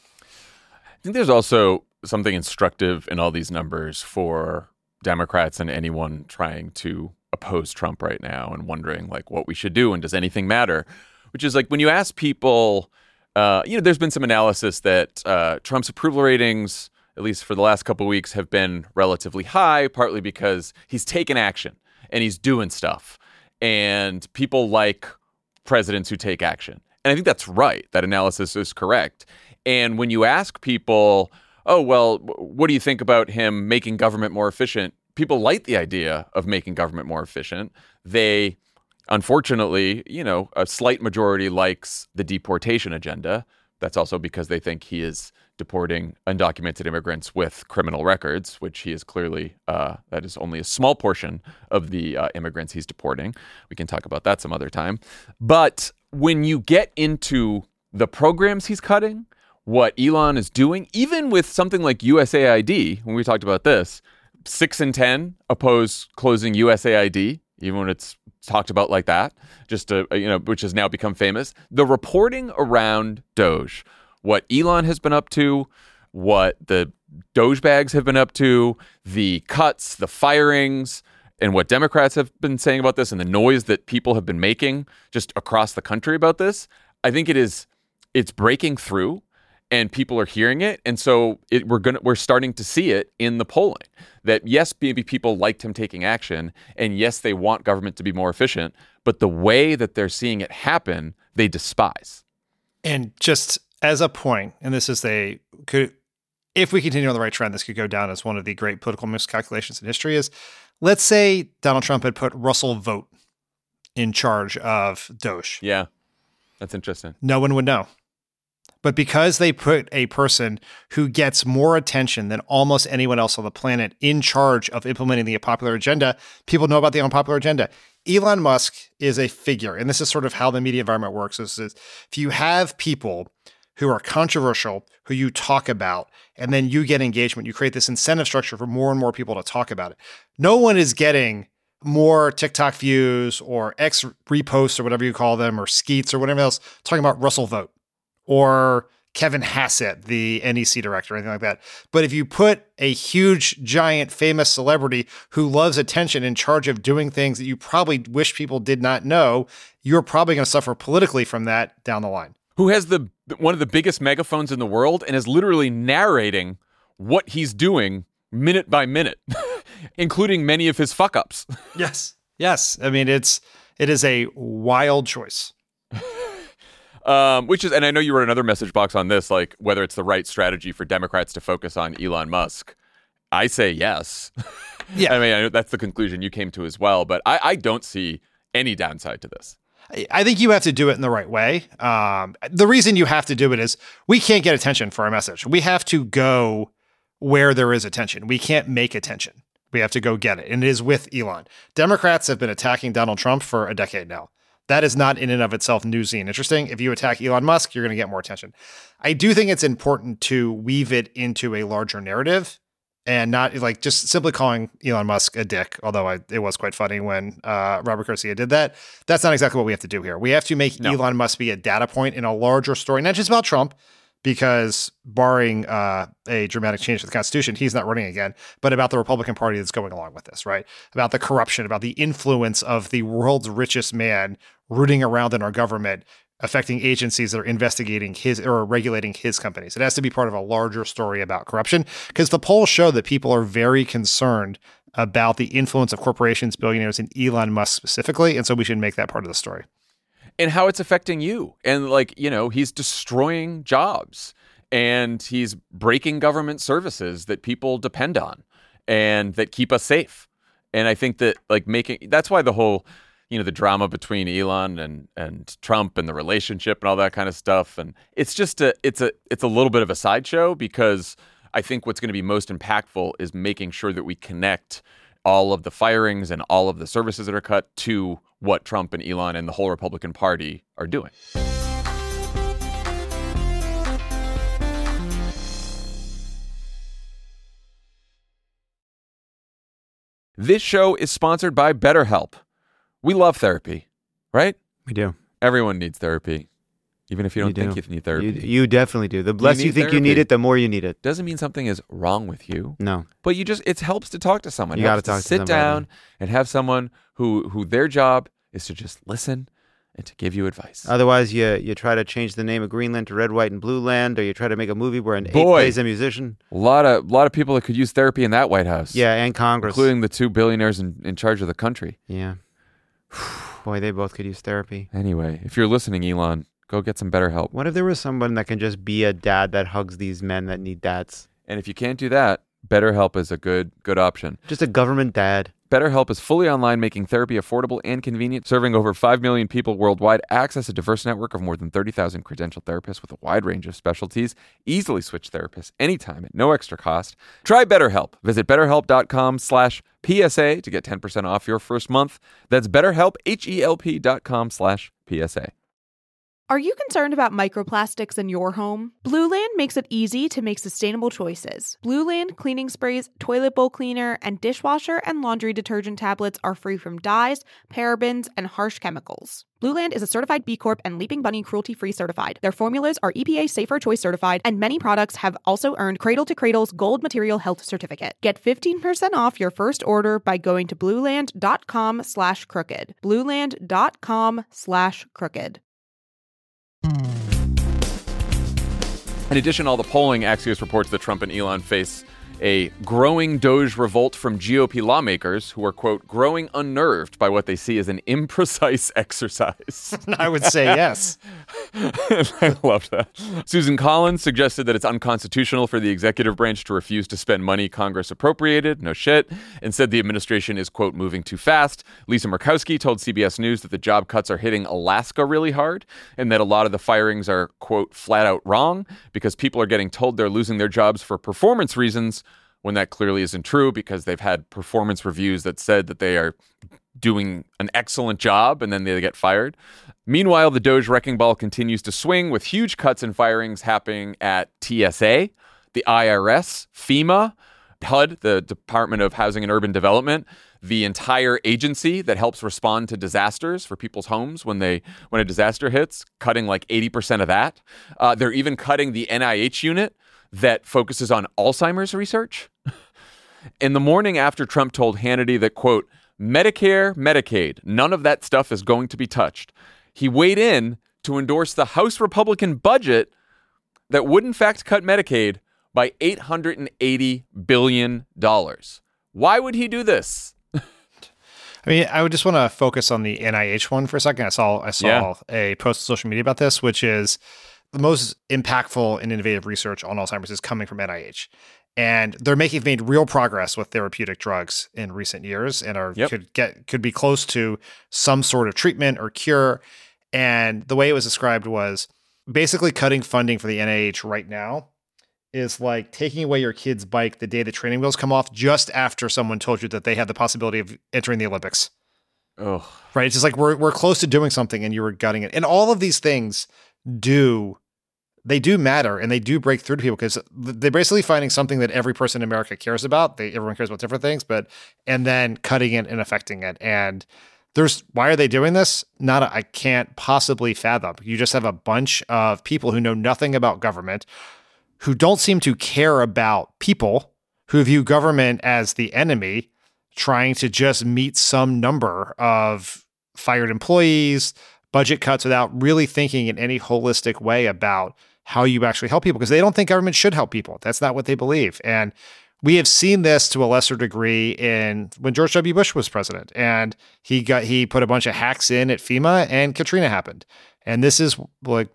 I think there's also something instructive in all these numbers for Democrats and anyone trying to oppose Trump right now and wondering like what we should do and does anything matter, which is like when you ask people, there's been some analysis that Trump's approval ratings, at least for the last couple of weeks, have been relatively high, partly because he's taken action and he's doing stuff. And people like presidents who take action. And I think that's right. That analysis is correct. And when you ask people, oh, well, what do you think about him making government more efficient? People like the idea of making government more efficient. They, unfortunately, a slight majority likes the deportation agenda. That's also because they think he is deporting undocumented immigrants with criminal records, which he is clearly, that is only a small portion of the immigrants he's deporting. We can talk about that some other time. But when you get into the programs he's cutting, what Elon is doing, even with something like USAID, when we talked about this, 6 in 10 oppose closing USAID, even when it's talked about like that, just which has now become famous. The reporting around Doge, what Elon has been up to, what the Doge bags have been up to, the cuts, the firings, and what Democrats have been saying about this, and the noise that people have been making just across the country about this, I think it's breaking through. And people are hearing it, and so we're starting to see it in the polling. That yes, maybe people liked him taking action, and yes, they want government to be more efficient, but the way that they're seeing it happen, they despise. And just as a point, and this is if we continue on the right trend, this could go down as one of the great political miscalculations in history. Is let's say Donald Trump had put Russell Vought in charge of Doge. Yeah, that's interesting. No one would know. But because they put a person who gets more attention than almost anyone else on the planet in charge of implementing the unpopular agenda, people know about the unpopular agenda. Elon Musk is a figure, and this is sort of how the media environment works. Is if you have people who are controversial, who you talk about, and then you get engagement, you create this incentive structure for more and more people to talk about it. No one is getting more TikTok views or X reposts or whatever you call them, or skeets or whatever else, talking about Russell Vought or Kevin Hassett, the NEC director, or anything like that. But if you put a huge, giant, famous celebrity who loves attention in charge of doing things that you probably wish people did not know, you're probably going to suffer politically from that down the line. Who has one of the biggest megaphones in the world and is literally narrating what he's doing minute by minute, including many of his fuck-ups. Yes. I mean, it is a wild choice. And I know you wrote another message box on this, like whether it's the right strategy for Democrats to focus on Elon Musk. I say yes. Yeah. I mean, I know that's the conclusion you came to as well, but I don't see any downside to this. I think you have to do it in the right way. The reason you have to do it is we can't get attention for our message. We have to go where there is attention. We can't make attention. We have to go get it. And it is with Elon. Democrats have been attacking Donald Trump for a decade now. That is not in and of itself newsy and interesting. If you attack Elon Musk, you're going to get more attention. I do think it's important to weave it into a larger narrative and not like just simply calling Elon Musk a dick, although it was quite funny when Robert Garcia did that. That's not exactly what we have to do here. We have to make Elon Musk be a data point in a larger story, not just about Trump, because barring a dramatic change to the Constitution, he's not running again, but about the Republican Party that's going along with this, right? About the corruption, about the influence of the world's richest man rooting around in our government, affecting agencies that are investigating his or regulating his companies. It has to be part of a larger story about corruption, because the polls show that people are very concerned about the influence of corporations, billionaires, and Elon Musk specifically. And so we should make that part of the story. And how it's affecting you. And he's destroying jobs and he's breaking government services that people depend on and that keep us safe. And I think that that's why the whole, the drama between Elon and Trump and the relationship and all that kind of stuff. And it's just it's a little bit of a sideshow, because I think what's going to be most impactful is making sure that we connect all of the firings and all of the services that are cut to what Trump and Elon and the whole Republican Party are doing. This show is sponsored by BetterHelp. We love therapy, right? We do. Everyone needs therapy, even if you don't think you need therapy. You definitely do. The less you think you need it, the more you need it. Doesn't mean something is wrong with you. No. But it helps to talk to someone. You got to talk to sit down and have someone who their job is to just listen and to give you advice. Otherwise, you try to change the name of Greenland to Red, White, and Blue Land, or you try to make a movie where an ape plays a musician. A lot of people that could use therapy in that White House. Yeah, and Congress. Including the 2 billionaires in charge of the country. Yeah. Boy, they both could use therapy. Anyway, if you're listening, Elon, go get some BetterHelp. What if there was someone that can just be a dad that hugs these men that need dads? And if you can't do that, BetterHelp is a good option. Just a government dad. BetterHelp is fully online, making therapy affordable and convenient, serving over 5 million people worldwide. Access a diverse network of more than 30,000 credentialed therapists with a wide range of specialties. Easily switch therapists anytime at no extra cost. Try BetterHelp. Visit BetterHelp.com/PSA to get 10% off your first month. That's BetterHelp, HELP.com/PSA. Are you concerned about microplastics in your home? Blue Land makes it easy to make sustainable choices. Blue Land cleaning sprays, toilet bowl cleaner, and dishwasher and laundry detergent tablets are free from dyes, parabens, and harsh chemicals. Blue Land is a certified B Corp and Leaping Bunny cruelty-free certified. Their formulas are EPA Safer Choice certified, and many products have also earned Cradle to Cradle's Gold Material Health Certificate. Get 15% off your first order by going to blueland.com/crooked. Blueland.com/crooked. In addition, all the polling, Axios reports that Trump and Elon face a growing Doge revolt from GOP lawmakers who are, quote, growing unnerved by what they see as an imprecise exercise. I would say yes. I love that. Susan Collins suggested that it's unconstitutional for the executive branch to refuse to spend money Congress appropriated, no shit, and said the administration is, quote, moving too fast. Lisa Murkowski told CBS News that the job cuts are hitting Alaska really hard and that a lot of the firings are, quote, flat out wrong because people are getting told they're losing their jobs for performance reasons when that clearly isn't true because they've had performance reviews that said that they are doing an excellent job and then they get fired. Meanwhile, the Doge wrecking ball continues to swing with huge cuts and firings happening at TSA, the IRS, FEMA, HUD, the Department of Housing and Urban Development, the entire agency that helps respond to disasters for people's homes when a disaster hits, cutting like 80% of that. They're even cutting the NIH unit that focuses on Alzheimer's research. In the morning after Trump told Hannity that, quote, Medicare, Medicaid, none of that stuff is going to be touched, he weighed in to endorse the House Republican budget that would in fact cut Medicaid by $880 billion. Why would he do this? I mean, I would just want to focus on the NIH one for a second. I saw a post on social media about this, which is the most impactful and innovative research on Alzheimer's is coming from NIH. And they've made real progress with therapeutic drugs in recent years and could be close to some sort of treatment or cure. And the way it was described was basically cutting funding for the NIH right now is like taking away your kid's bike the day the training wheels come off just after someone told you that they had the possibility of entering the Olympics. Oh, right. It's just like we're close to doing something and you were gutting it. And all of these things do matter and they do break through to people because they're basically finding something that every person in America cares about. Everyone cares about different things, and then cutting it and affecting it. And why are they doing this? I can't possibly fathom. You just have a bunch of people who know nothing about government, who don't seem to care about people, who view government as the enemy, trying to just meet some number of fired employees, budget cuts without really thinking in any holistic way about how you actually help people because they don't think government should help people. That's not what they believe. And we have seen this to a lesser degree when George W. Bush was president and he put a bunch of hacks in at FEMA and Katrina happened. And this is we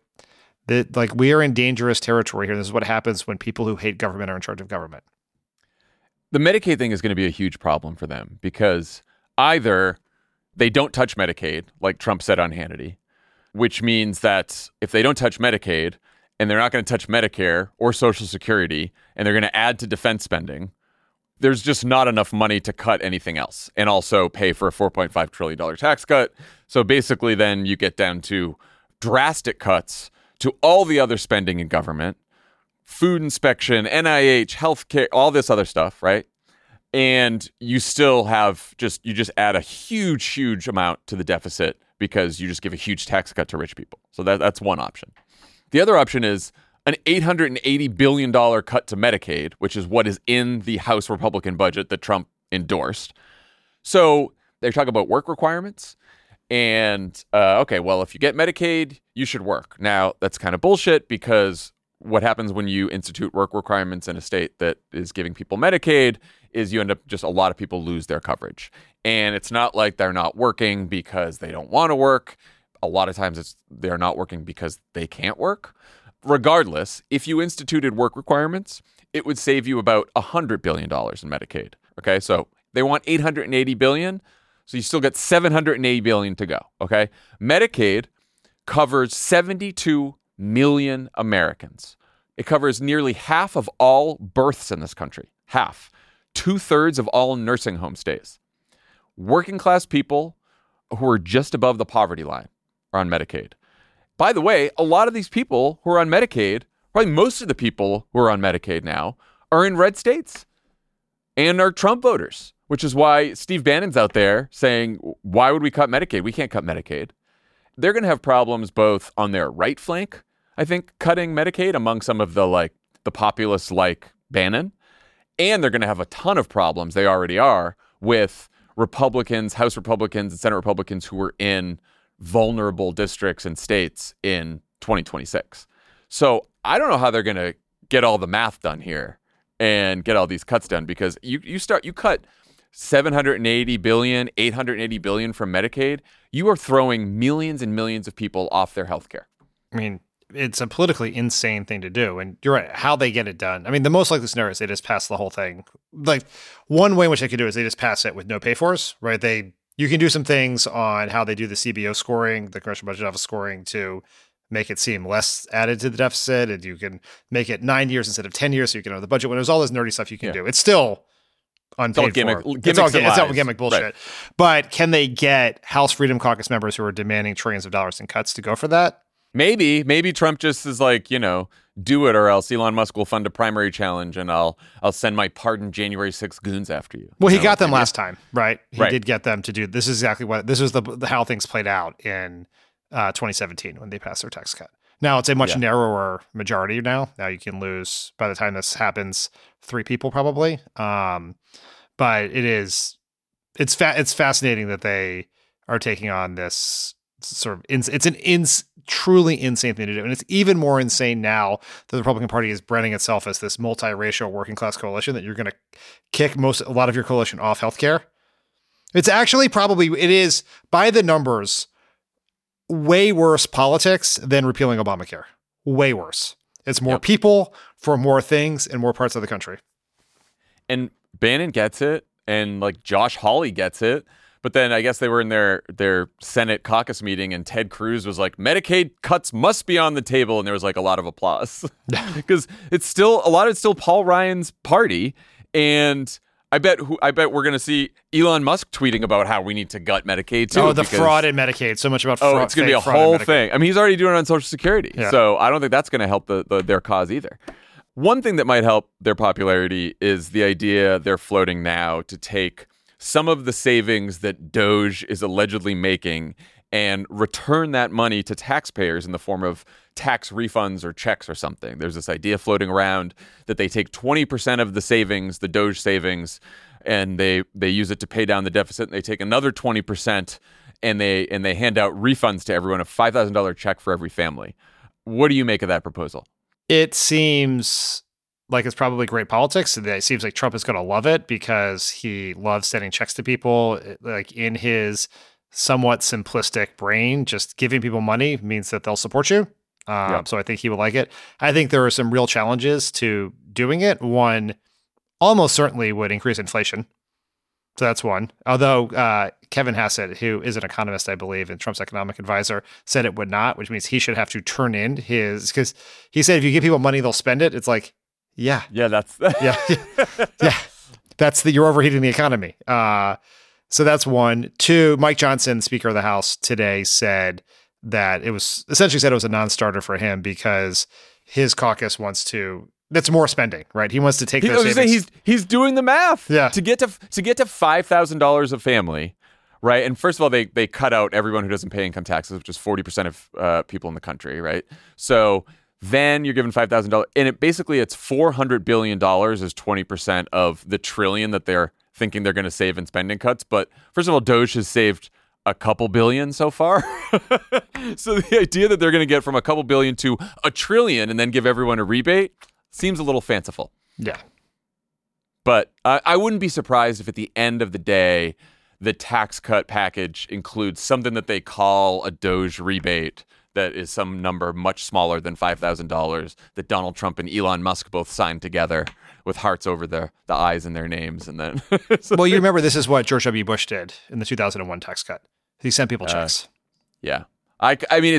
are in dangerous territory here. This is what happens when people who hate government are in charge of government. The Medicaid thing is going to be a huge problem for them because either they don't touch Medicaid, like Trump said on Hannity, which means that if they don't touch Medicaid and they're not going to touch Medicare or Social Security and they're going to add to defense spending, there's just not enough money to cut anything else and also pay for a $4.5 trillion tax cut. So basically then you get down to drastic cuts to all the other spending in government, food inspection, NIH, healthcare, all this other stuff, right? and you still have you just add a huge amount to the deficit because you just give a huge tax cut to rich people. So that's one option. The other option is an $880 billion cut to Medicaid, which is what is in the House Republican budget that Trump endorsed. So they're talking about work requirements. And, okay, well, if you get Medicaid, you should work. Now, that's kind of bullshit because what happens when you institute work requirements in a state that is giving people Medicaid is you end up just a lot of people lose their coverage. And it's not like they're not working because they don't want to work. A lot of times they're not working because they can't work. Regardless, if you instituted work requirements, it would save you about $100 billion in Medicaid. Okay, so they want $880 billion, so you still get $780 billion to go. Okay, Medicaid covers 72 million Americans. It covers nearly half of all births in this country. Half. 2/3 of all nursing home stays. Working class people who are just above the poverty line are on Medicaid. By the way, a lot of these people who are on Medicaid, probably most of the people who are on Medicaid now, are in red states and are Trump voters, which is why Steve Bannon's out there saying, why would we cut Medicaid? We can't cut Medicaid. They're going to have problems both on their right flank, I think, cutting Medicaid among some of the populists like Bannon, and they're going to have a ton of problems, they already are, with Republicans, House Republicans, and Senate Republicans who are in vulnerable districts and states in 2026. So I don't know how they're going to get all the math done here and get all these cuts done, because you cut $780 billion, $880 billion from Medicaid, you are throwing millions and millions of people off their health care. I mean, it's a politically insane thing to do. And you're right, how they get it done. I mean, the most likely scenario is they just pass the whole thing. Like, one way in which they could do it is they just pass it with no pay-fors, right? You can do some things on how they do the CBO scoring, the Congressional Budget Office scoring, to make it seem less added to the deficit. And you can make it 9 years instead of 10 years so you can have the budget when there's all this nerdy stuff you can do. It's still unpaid for. It's all gimmick bullshit. Right. But can they get House Freedom Caucus members who are demanding trillions of dollars in cuts to go for that? Maybe Trump just is like, do it or else Elon Musk will fund a primary challenge and I'll send my pardoned January 6th goons after you. Well, he got them last time, right? He did get them to do this. Is exactly what this was how things played out in 2017 when they passed their tax cut. Now it's a much narrower majority now. Now you can lose, by the time this happens, 3 people probably. But it's fascinating that they are taking on this sort of it's an truly insane thing to do. And it's even more insane now that the Republican Party is branding itself as this multiracial working class coalition, that you're going to kick a lot of your coalition off healthcare. It's actually it is, by the numbers, way worse politics than repealing Obamacare. Way worse. It's more people for more things in more parts of the country. And Bannon gets it, and Josh Hawley gets it. But then I guess they were in their Senate caucus meeting, and Ted Cruz was like, Medicaid cuts must be on the table. And there was a lot of applause because it's still Paul Ryan's party. And I bet we're going to see Elon Musk tweeting about how we need to gut Medicaid too. Oh, the fraud in Medicaid. So much about fraud. Oh, it's going to be a whole thing. I mean, he's already doing it on Social Security. Yeah. So I don't think that's going to help their cause either. One thing that might help their popularity is the idea they're floating now to take some of the savings that Doge is allegedly making and return that money to taxpayers in the form of tax refunds or checks or something. There's this idea floating around that they take 20% of the savings, the Doge savings, and they use it to pay down the deficit. And they take another 20% and they hand out refunds to everyone, a $5,000 check for every family. What do you make of that proposal? It seems like it's probably great politics. It seems like Trump is going to love it because he loves sending checks to people. In his somewhat simplistic brain, just giving people money means that they'll support you. So I think he will like it. I think there are some real challenges to doing it. One almost certainly would increase inflation. So that's one. Although Kevin Hassett, who is an economist, I believe, and Trump's economic advisor, said it would not, which means he should have to turn in because he said if you give people money, they'll spend it. It's like, yeah, that's you're overheating the economy. So that's one. Two, Mike Johnson, Speaker of the House, today said that it was a non-starter for him because his caucus wants to That's more spending, right? He wants to take those savings. He's doing the math. Yeah. To get to $5,000 a family, right? And first of all, they cut out everyone who doesn't pay income taxes, which is 40% of people in the country, right? So then you're given $5,000, and it's $400 billion is 20% of the trillion that they're thinking they're going to save in spending cuts. But first of all, Doge has saved a couple billion so far. So the idea that they're going to get from a couple billion to $1 trillion and then give everyone a rebate seems a little fanciful. Yeah. But I wouldn't be surprised if at the end of the day, the tax cut package includes something that they call a Doge rebate that is some number much smaller than $5,000 that Donald Trump and Elon Musk both signed together with hearts over the eyes in their names. And then, well, you remember this is what George W. Bush did in the 2001 tax cut. He sent people checks. Yeah. I mean,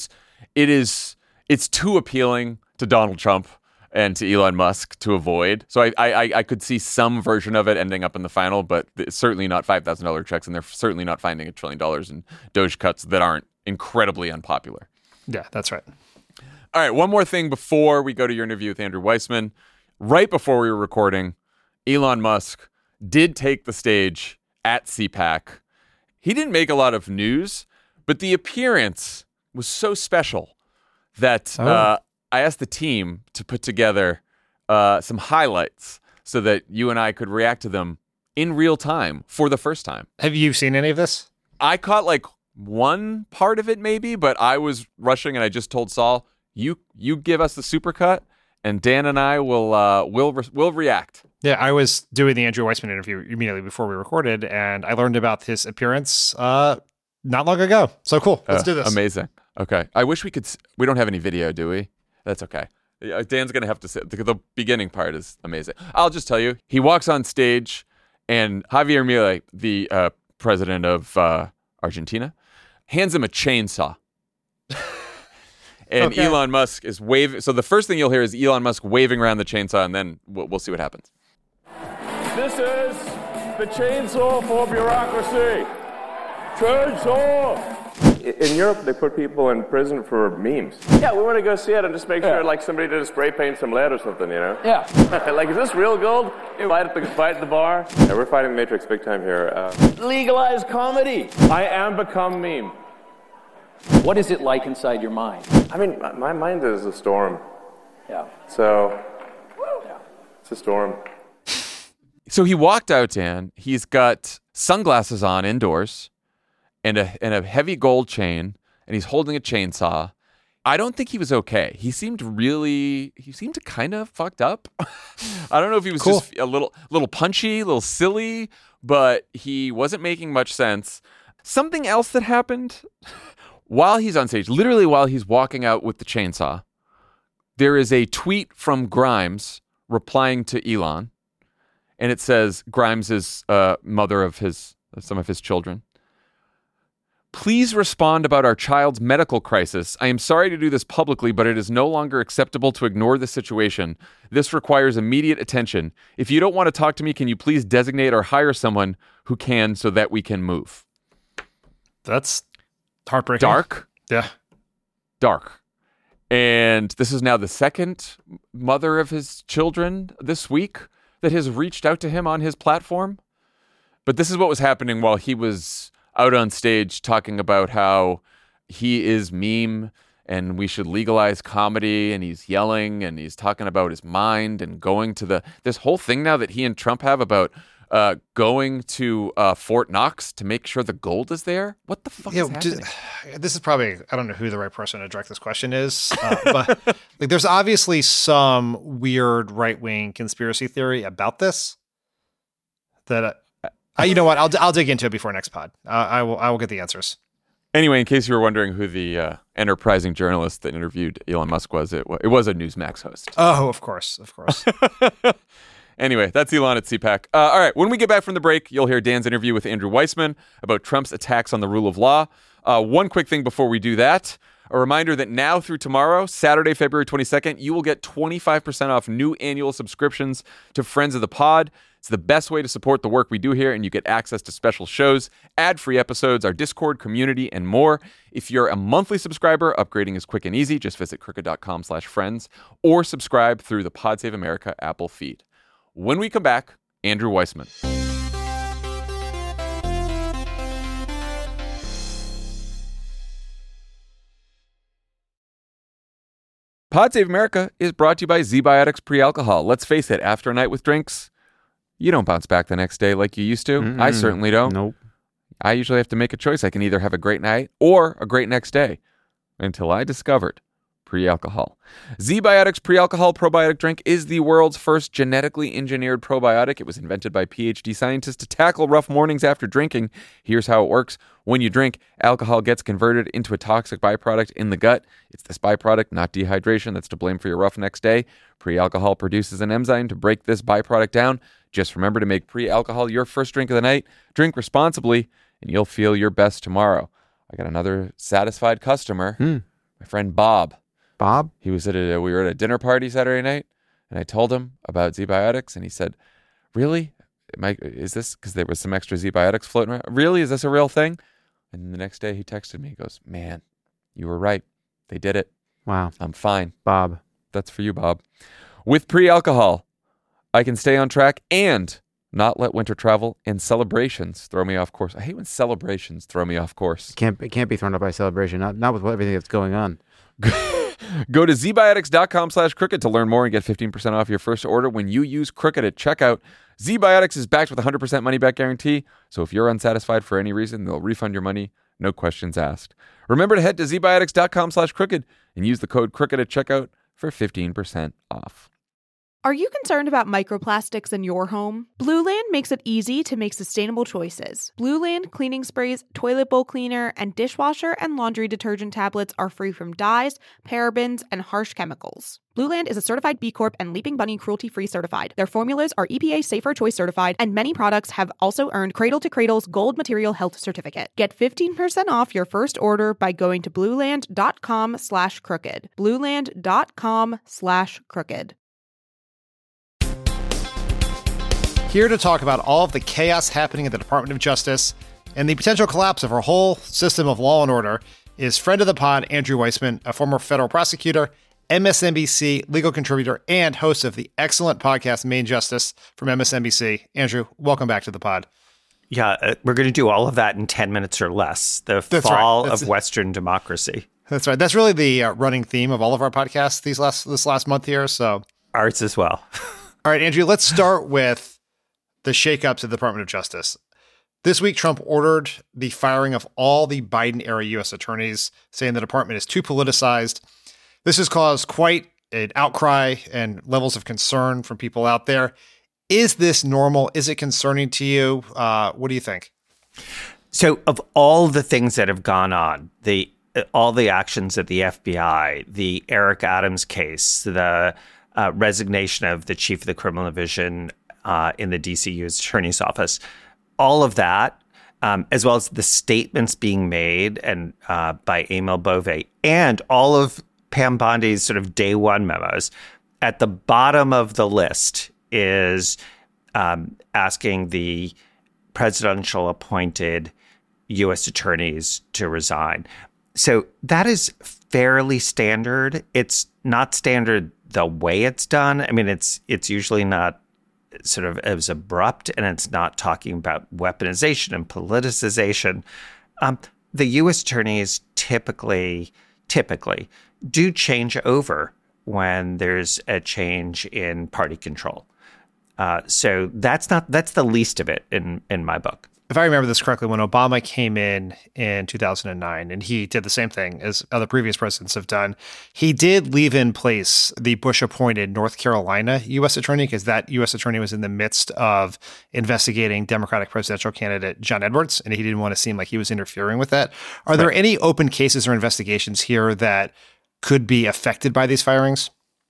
it's too appealing to Donald Trump and to Elon Musk to avoid. So I could see some version of it ending up in the final, but it's certainly not $5,000 checks, and they're certainly not finding $1 trillion in Doge cuts that aren't incredibly unpopular. Yeah, that's right. All right, one more thing before we go to your interview with Andrew Weissmann. Right before we were recording, Elon Musk did take the stage at CPAC. He didn't make a lot of news, but the appearance was so special that I asked the team to put together some highlights so that you and I could react to them in real time for the first time. Have you seen any of this? I caught like one part of it maybe, but I was rushing and I just told Saul, you give us the supercut and Dan and I will react. Yeah, I was doing the Andrew Weissmann interview immediately before we recorded, and I learned about his appearance not long ago. So cool. Let's do this. Amazing. Okay. I wish we could. We don't have any video, do we? That's okay. Dan's going to have to say the beginning part is amazing. I'll just tell you, he walks on stage and Javier Milei, the president of Argentina, hands him a chainsaw. And okay. Elon Musk is waving. So the first thing you'll hear is Elon Musk waving around the chainsaw, and then we'll see what happens. This is the chainsaw for bureaucracy. Chainsaw! In Europe, they put people in prison for memes. Yeah, we want to go see it and just make sure, like, somebody didn't spray paint some lead or something, you know? Yeah. Like, is this real gold? Fight at the bar? Yeah, we're fighting Matrix big time here. Legalize comedy. I am become meme. What is it like inside your mind? I mean, my mind is a storm. Yeah. So, it's a storm. So he walked out, Dan. He's got sunglasses on indoors and a heavy gold chain, and he's holding a chainsaw. I don't think he was okay. He seemed kind of fucked up. I don't know if he was just a little punchy, a little silly, but he wasn't making much sense. Something else that happened while he's on stage, literally while he's walking out with the chainsaw, there is a tweet from Grimes replying to Elon, and it says, Grimes is mother of some of his children. Please respond about our child's medical crisis. I am sorry to do this publicly, but it is no longer acceptable to ignore the situation. This requires immediate attention. If you don't want to talk to me, can you please designate or hire someone who can so that we can move? That's heartbreaking. Dark. Yeah. Dark. And this is now the second mother of his children this week that has reached out to him on his platform. But this is what was happening while he was out on stage talking about how he is meme and we should legalize comedy, and he's yelling and he's talking about his mind and going to this whole thing now that he and Trump have about going to Fort Knox to make sure the gold is there. What the fuck is happening? This is probably, I don't know who the right person to direct this question is, but like, there's obviously some weird right-wing conspiracy theory about this that you know what? I'll dig into it before next pod. I will get the answers. Anyway, in case you were wondering who the enterprising journalist that interviewed Elon Musk was, it was a Newsmax host. Oh, of course. Anyway, that's Elon at CPAC. All right, when we get back from the break, you'll hear Dan's interview with Andrew Weissmann about Trump's attacks on the rule of law. One quick thing before we do that. A reminder that now through tomorrow, Saturday, February 22nd, you will get 25% off new annual subscriptions to Friends of the Pod. It's the best way to support the work we do here, and you get access to special shows, ad-free episodes, our Discord community, and more. If you're a monthly subscriber, upgrading is quick and easy. Just visit Crooked.com/friends or subscribe through the Pod Save America Apple feed. When we come back, Andrew Weissman. Pod Save America is brought to you by ZBiotics Pre-Alcohol. Let's face it, after a night with drinks, you don't bounce back the next day like you used to. I certainly don't. Nope. I usually have to make a choice. I can either have a great night or a great next day. Until I discovered pre-alcohol. ZBiotics Pre-Alcohol Probiotic Drink is the world's first genetically engineered probiotic. It was invented by PhD scientists to tackle rough mornings after drinking. Here's how it works. When you drink, alcohol gets converted into a toxic byproduct in the gut. It's this byproduct, not dehydration, that's to blame for your rough next day. Pre-alcohol produces an enzyme to break this byproduct down. Just remember to make pre-alcohol your first drink of the night. Drink responsibly, and you'll feel your best tomorrow. I got another satisfied customer, my friend Bob. Bob? He was we were at a dinner party Saturday night, and I told him about ZBiotics, and he said, really? Is this, because there was some extra ZBiotics floating around, really? Is this a real thing? And the next day he texted me, he goes, man, you were right. They did it. Wow. I'm fine. Bob. That's for you, Bob. With pre-alcohol, I can stay on track and not let winter travel and celebrations throw me off course. I hate when celebrations throw me off course. It can't be thrown up by celebration, not with everything that's going on. Go to zbiotics.com/crooked to learn more and get 15% off your first order when you use Crooked at checkout. ZBiotics is backed with a 100% money-back guarantee, so if you're unsatisfied for any reason, they'll refund your money, no questions asked. Remember to head to zbiotics.com/crooked and use the code Crooked at checkout for 15% off. Are you concerned about microplastics in your home? Blue Land makes it easy to make sustainable choices. Blue Land cleaning sprays, toilet bowl cleaner, and dishwasher and laundry detergent tablets are free from dyes, parabens, and harsh chemicals. Blue Land is a certified B Corp and Leaping Bunny cruelty-free certified. Their formulas are EPA Safer Choice certified, and many products have also earned Cradle to Cradle's Gold Material Health Certificate. Get 15% off your first order by going to blueland.com/crooked. blueland.com/crooked. Here to talk about all of the chaos happening at the Department of Justice and the potential collapse of our whole system of law and order is friend of the pod, Andrew Weissman, a former federal prosecutor, MSNBC legal contributor, and host of the excellent podcast Main Justice from MSNBC. Andrew, welcome back to the pod. Yeah, we're going to do all of that in 10 minutes or less. That's fall of Western democracy. That's right. That's really the running theme of all of our podcasts this last month here. So ours as well. All right, Andrew, let's start with the shakeups at the Department of Justice. This week, Trump ordered the firing of all the Biden-era U.S. attorneys, saying the department is too politicized. This has caused quite an outcry and levels of concern from people out there. Is this normal? Is it concerning to you? What do you think? So of all the things that have gone on, all the actions of the FBI, the Eric Adams case, the resignation of the chief of the criminal division in the D.C. U.S. Attorney's Office, all of that, as well as the statements being made and by Emil Bove, and all of Pam Bondi's sort of day one memos, at the bottom of the list is asking the presidential appointed U.S. attorneys to resign. So that is fairly standard. It's not standard the way it's done. I mean, it's usually not sort of as abrupt, and it's not talking about weaponization and politicization. The U.S. attorneys typically do change over when there's a change in party control. So that's the least of it in my book. If I remember this correctly, when Obama came in 2009, and he did the same thing as other previous presidents have done, he did leave in place the Bush-appointed North Carolina U.S. attorney, because that U.S. attorney was in the midst of investigating Democratic presidential candidate John Edwards, and he didn't want to seem like he was interfering with that. Are there any open cases or investigations here that could be affected by these firings?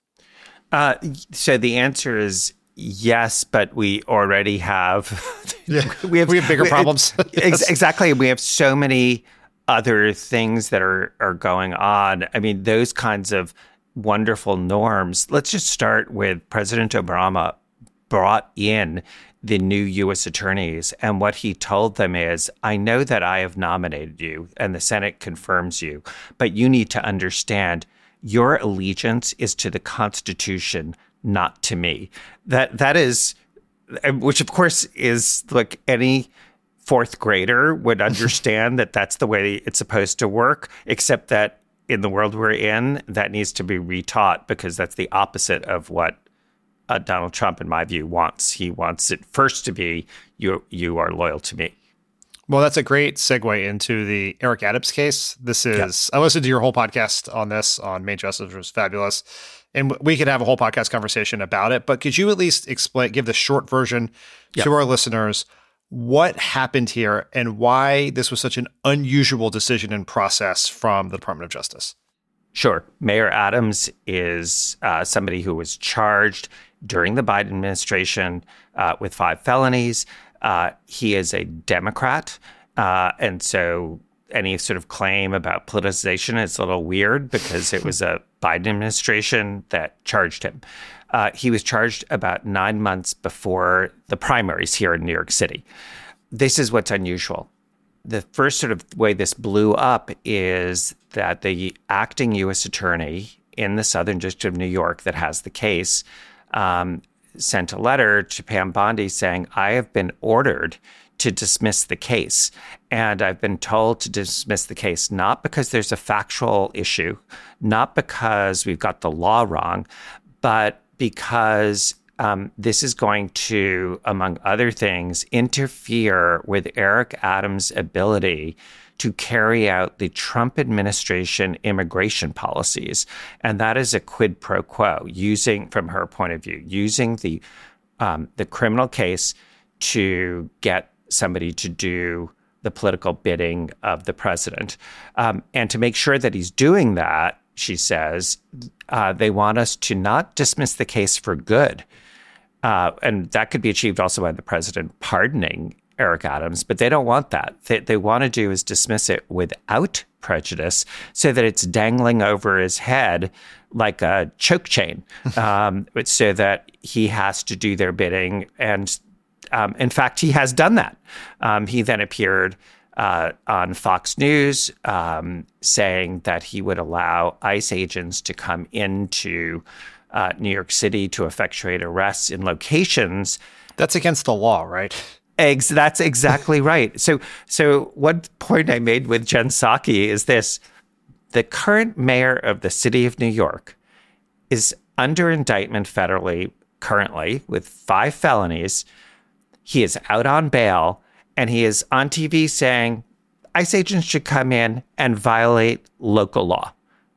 So the answer is yes, but we already have we have bigger problems. Exactly. We have so many other things that are going on. I mean, those kinds of wonderful norms. Let's just start with President Obama brought in the new U.S. attorneys. And what he told them is, I know that I have nominated you and the Senate confirms you, but you need to understand your allegiance is to the Constitution, not to me. That is, which of course is like any fourth grader would understand that that's the way it's supposed to work, except that in the world we're in, that needs to be retaught because that's the opposite of what Donald Trump, in my view, wants. He wants it first to be, you are loyal to me. Well, that's a great segue into the Eric Adams case. This is, I listened to your whole podcast on this, on Main Justice, which was fabulous. And we could have a whole podcast conversation about it. But could you at least give the short version to our listeners what happened here and why this was such an unusual decision and process from the Department of Justice? Sure. Mayor Adams is somebody who was charged during the Biden administration with 5 felonies. He is a Democrat. And so any sort of claim about politicization is a little weird because it was a Biden administration that charged him. He was charged about 9 months before the primaries here in New York City. This is what's unusual. The first sort of way this blew up is that the acting U.S. attorney in the Southern District of New York that has the case sent a letter to Pam Bondi saying, I have been ordered to dismiss the case. And I've been told to dismiss the case, not because there's a factual issue, not because we've got the law wrong, but because this is going to, among other things, interfere with Eric Adams' ability to carry out the Trump administration immigration policies. And that is a quid pro quo, using, from her point of view, using the criminal case to get somebody to do the political bidding of the president. And to make sure that he's doing that, she says, they want us to not dismiss the case for good. And that could be achieved also by the president pardoning Eric Adams, but they don't want that. They want to do is dismiss it without prejudice so that it's dangling over his head like a choke chain, so that he has to do their bidding. And in fact, he has done that. He then appeared on Fox News saying that he would allow ICE agents to come into New York City to effectuate arrests in locations. That's against the law, right? That's exactly right. So one point I made with Jen Psaki is this. The current mayor of the city of New York is under indictment federally currently with 5 felonies. He is out on bail, and he is on TV saying ICE agents should come in and violate local law.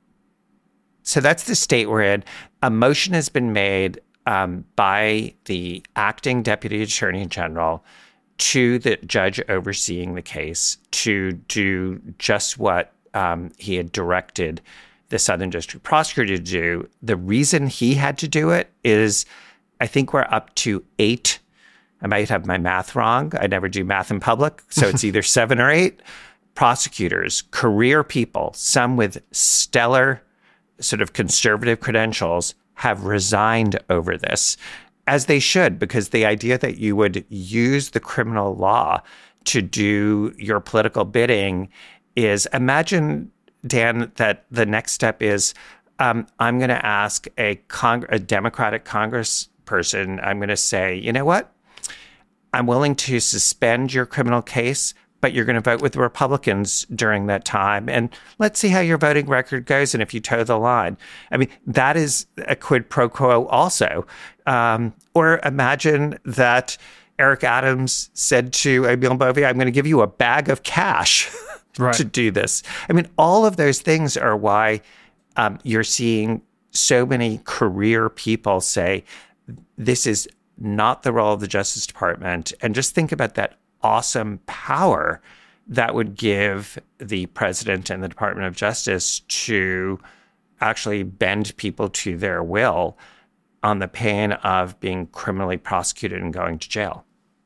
So that's the state we're in. A motion has been made by the acting deputy attorney general to the judge overseeing the case to do just what he had directed the Southern District prosecutor to do. The reason he had to do it is, I think we're up to 8. I might have my math wrong. I never do math in public. So it's either 7 or 8 prosecutors, career people, some with stellar sort of conservative credentials, have resigned over this, as they should, because the idea that you would use the criminal law to do your political bidding is, imagine, Dan, that the next step is, I'm going to ask a Democratic congressperson, I'm going to say, you know what? I'm willing to suspend your criminal case, but you're going to vote with the Republicans during that time. And let's see how your voting record goes and if you toe the line. I mean, that is a quid pro quo also. Or imagine that Eric Adams said to Emile Bovee, I'm going to give you a bag of cash to do this. I mean, all of those things are why you're seeing so many career people say, this is not the role of the Justice Department. And just think about that awesome power that would give the president and the Department of Justice to actually bend people to their will on the pain of being criminally prosecuted and going to jail.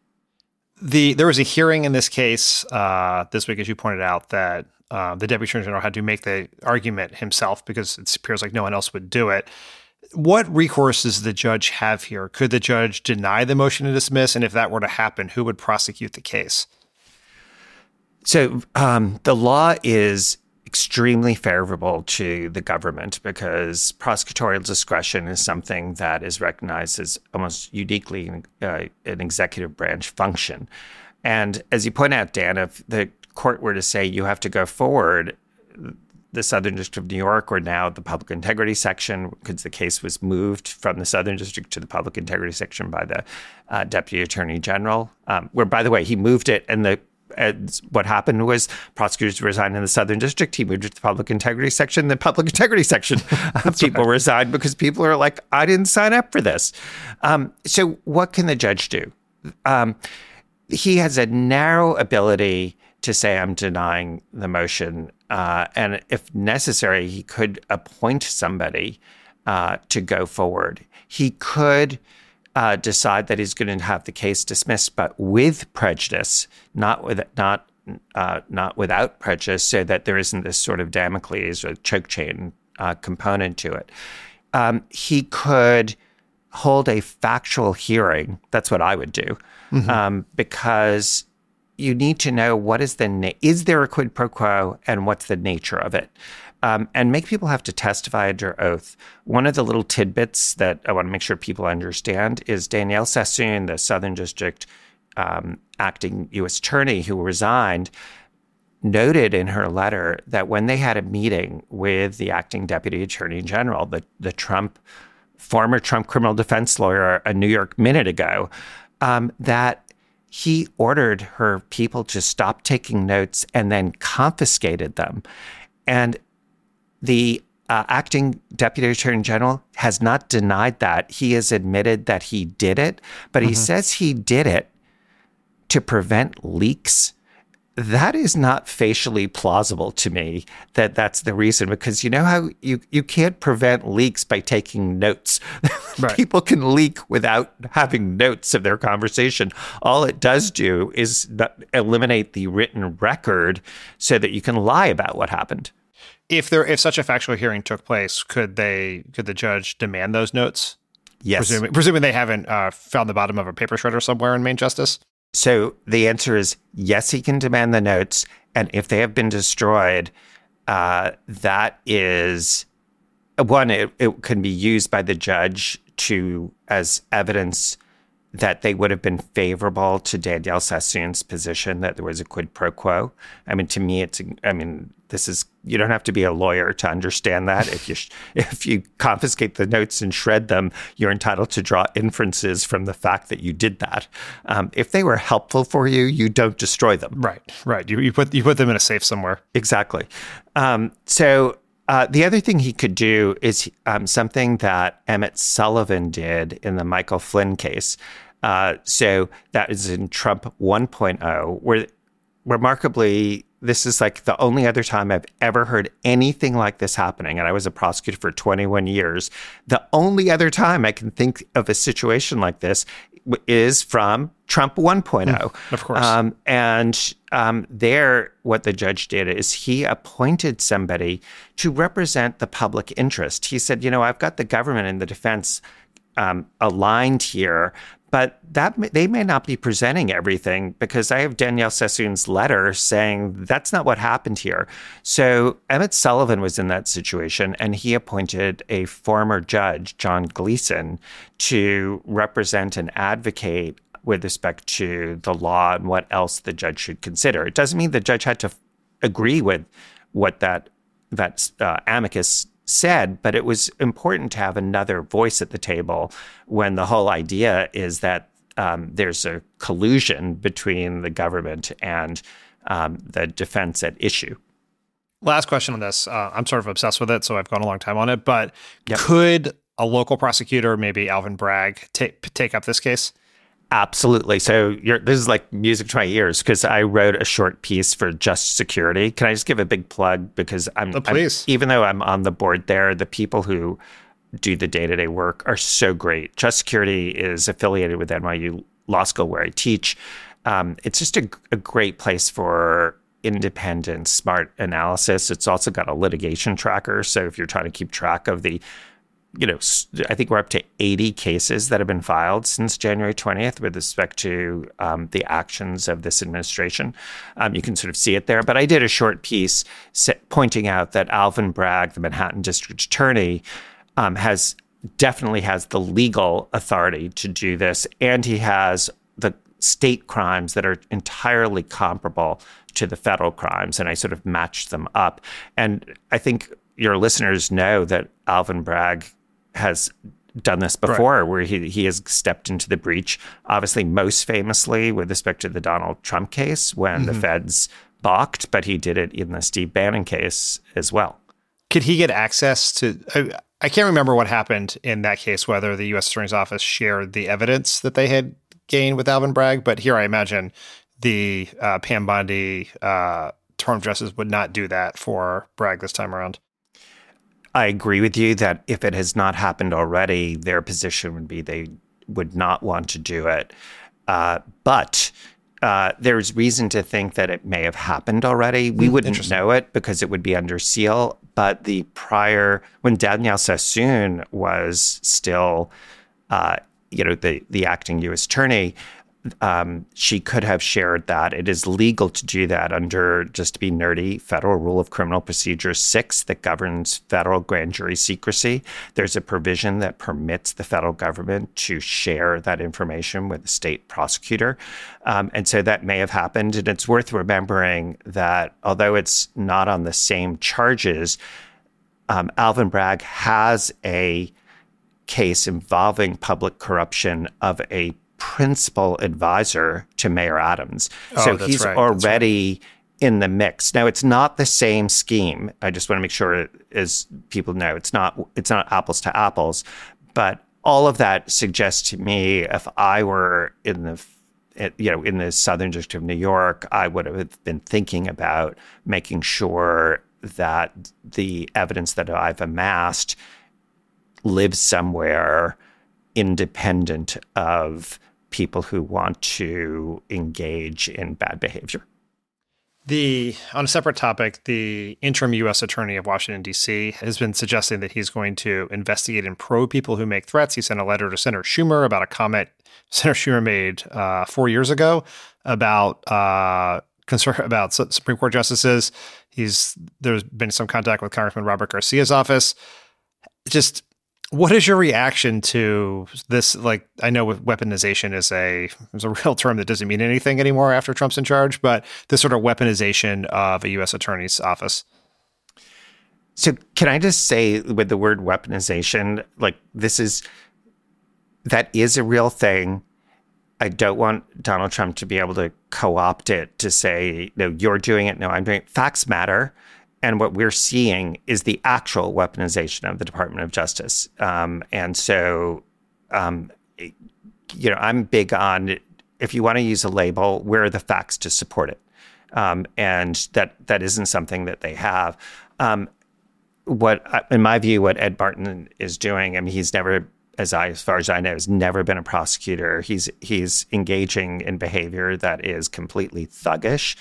There was a hearing in this case this week, as you pointed out, that the Deputy Attorney General had to make the argument himself because it appears like no one else would do it. what recourse does the judge have here? Could the judge deny the motion to dismiss? And if that were to happen, who would prosecute the case? So the law is extremely favorable to the government because prosecutorial discretion is something that is recognized as almost uniquely an executive branch function. And as you point out, Dan, if the court were to say you have to go forward, the Southern District of New York, or now the Public Integrity Section, because the case was moved from the Southern District to the Public Integrity Section by the Deputy Attorney General, where, by the way, he moved it, and what happened was prosecutors resigned in the Southern District. He moved it to the Public Integrity Section. The Public Integrity Section people resigned because people are like, I didn't sign up for this. So what can the judge do? He has a narrow ability to say, I'm denying the motion. And if necessary, he could appoint somebody to go forward. He could decide that he's going to have the case dismissed, but with prejudice, not without prejudice, so that there isn't this sort of Damocles or choke chain component to it. He could hold a factual hearing. That's what I would do, because you need to know what is is there a quid pro quo and what's the nature of it. And make people have to testify under oath. One of the little tidbits that I want to make sure people understand is Danielle Sassoon, the Southern District acting U.S. attorney who resigned, noted in her letter that when they had a meeting with the acting Deputy Attorney General, the former Trump criminal defense lawyer, a New York minute ago, that he ordered her people to stop taking notes and then confiscated them. And the acting Deputy Attorney General has not denied that. He has admitted that he did it, but he says he did it to prevent leaks. That is not facially plausible to me that that's the reason, because you know how you can't prevent leaks by taking notes. Right. People can leak without having notes of their conversation. All it does do is eliminate the written record so that you can lie about what happened. If such a factual hearing took place, could the judge demand those notes? Yes. Presuming they haven't found the bottom of a paper shredder somewhere in Main Justice? So the answer is yes, he can demand the notes. And if they have been destroyed, that is one, it can be used by the judge as evidence that they would have been favorable to Danielle Sassoon's position that there was a quid pro quo. I mean, to me, you don't have to be a lawyer to understand that. If you confiscate the notes and shred them, you're entitled to draw inferences from the fact that you did that. If they were helpful for you, you don't destroy them. Right. You put them in a safe somewhere. Exactly. So the other thing he could do is something that Emmett Sullivan did in the Michael Flynn case. So that is in Trump 1.0, where remarkably, this is like the only other time I've ever heard anything like this happening. And I was a prosecutor for 21 years. The only other time I can think of a situation like this is from Trump 1.0. Of course. There, what the judge did is he appointed somebody to represent the public interest. He said, I've got the government and the defense aligned here, but they may not be presenting everything because I have Danielle Sassoon's letter saying that's not what happened here. So Emmett Sullivan was in that situation, and he appointed a former judge, John Gleeson, to represent and advocate with respect to the law and what else the judge should consider. It doesn't mean the judge had to agree with what that amicus said, but it was important to have another voice at the table when the whole idea is that there's a collusion between the government and the defense at issue. Last question on this. I'm sort of obsessed with it, so I've gone a long time on it, but could a local prosecutor, maybe Alvin Bragg, take up this case? Absolutely. So this is like music to my ears because I wrote a short piece for Just Security. Can I just give a big plug? Because even though I'm on the board there, the people who do the day-to-day work are so great. Just Security is affiliated with NYU Law School where I teach. It's just a great place for independent, smart analysis. It's also got a litigation tracker. So if you're trying to keep track of the I think we're up to 80 cases that have been filed since January 20th with respect to the actions of this administration. You can sort of see it there. But I did a short piece pointing out that Alvin Bragg, the Manhattan District Attorney, definitely has the legal authority to do this. And he has the state crimes that are entirely comparable to the federal crimes. And I sort of matched them up. And I think your listeners know that Alvin Bragg has done this before, right, where he has stepped into the breach, obviously most famously with respect to the Donald Trump case when the feds balked, but he did it in the Steve Bannon case as well. Could he get access to... I can't remember what happened in that case, whether the U.S. Attorney's Office shared the evidence that they had gained with Alvin Bragg, but here I imagine the Pam Bondi Department of Justice would not do that for Bragg this time around. I agree with you that if it has not happened already, their position would be they would not want to do it. But there's reason to think that it may have happened already. We wouldn't know it because it would be under seal. But when Danielle Sassoon was still, the acting U.S. attorney, she could have shared that. It is legal to do that under, just to be nerdy, Federal Rule of Criminal Procedure 6 that governs federal grand jury secrecy. There's a provision that permits the federal government to share that information with the state prosecutor. And so that may have happened. And it's worth remembering that although it's not on the same charges, Alvin Bragg has a case involving public corruption of a principal advisor to Mayor Adams. So he's already in the mix. Now, it's not the same scheme. I just want to make sure, as people know, it's not apples to apples. But all of that suggests to me, if I were in the Southern District of New York, I would have been thinking about making sure that the evidence that I've amassed lives somewhere independent of people who want to engage in bad behavior. On a separate topic, the interim U.S. Attorney of Washington, D.C. has been suggesting that he's going to investigate and probe people who make threats. He sent a letter to Senator Schumer about a comment Senator Schumer made 4 years ago about concern about Supreme Court justices. There's been some contact with Congressman Robert Garcia's office. Just what is your reaction to this? Like, I know weaponization is a real term that doesn't mean anything anymore after Trump's in charge, but this sort of weaponization of a U.S. attorney's office. So can I just say, with the word weaponization, like that is a real thing. I don't want Donald Trump to be able to co-opt it to say, no, you're doing it. No, I'm doing it. Facts matter. And what we're seeing is the actual weaponization of the Department of Justice. And so, I'm big on, if you want to use a label, where are the facts to support it? And that isn't something that they have. In my view, what Ed Martin is doing, I mean, he's never, as far as I know, has never been a prosecutor. He's engaging in behavior that is completely thuggish.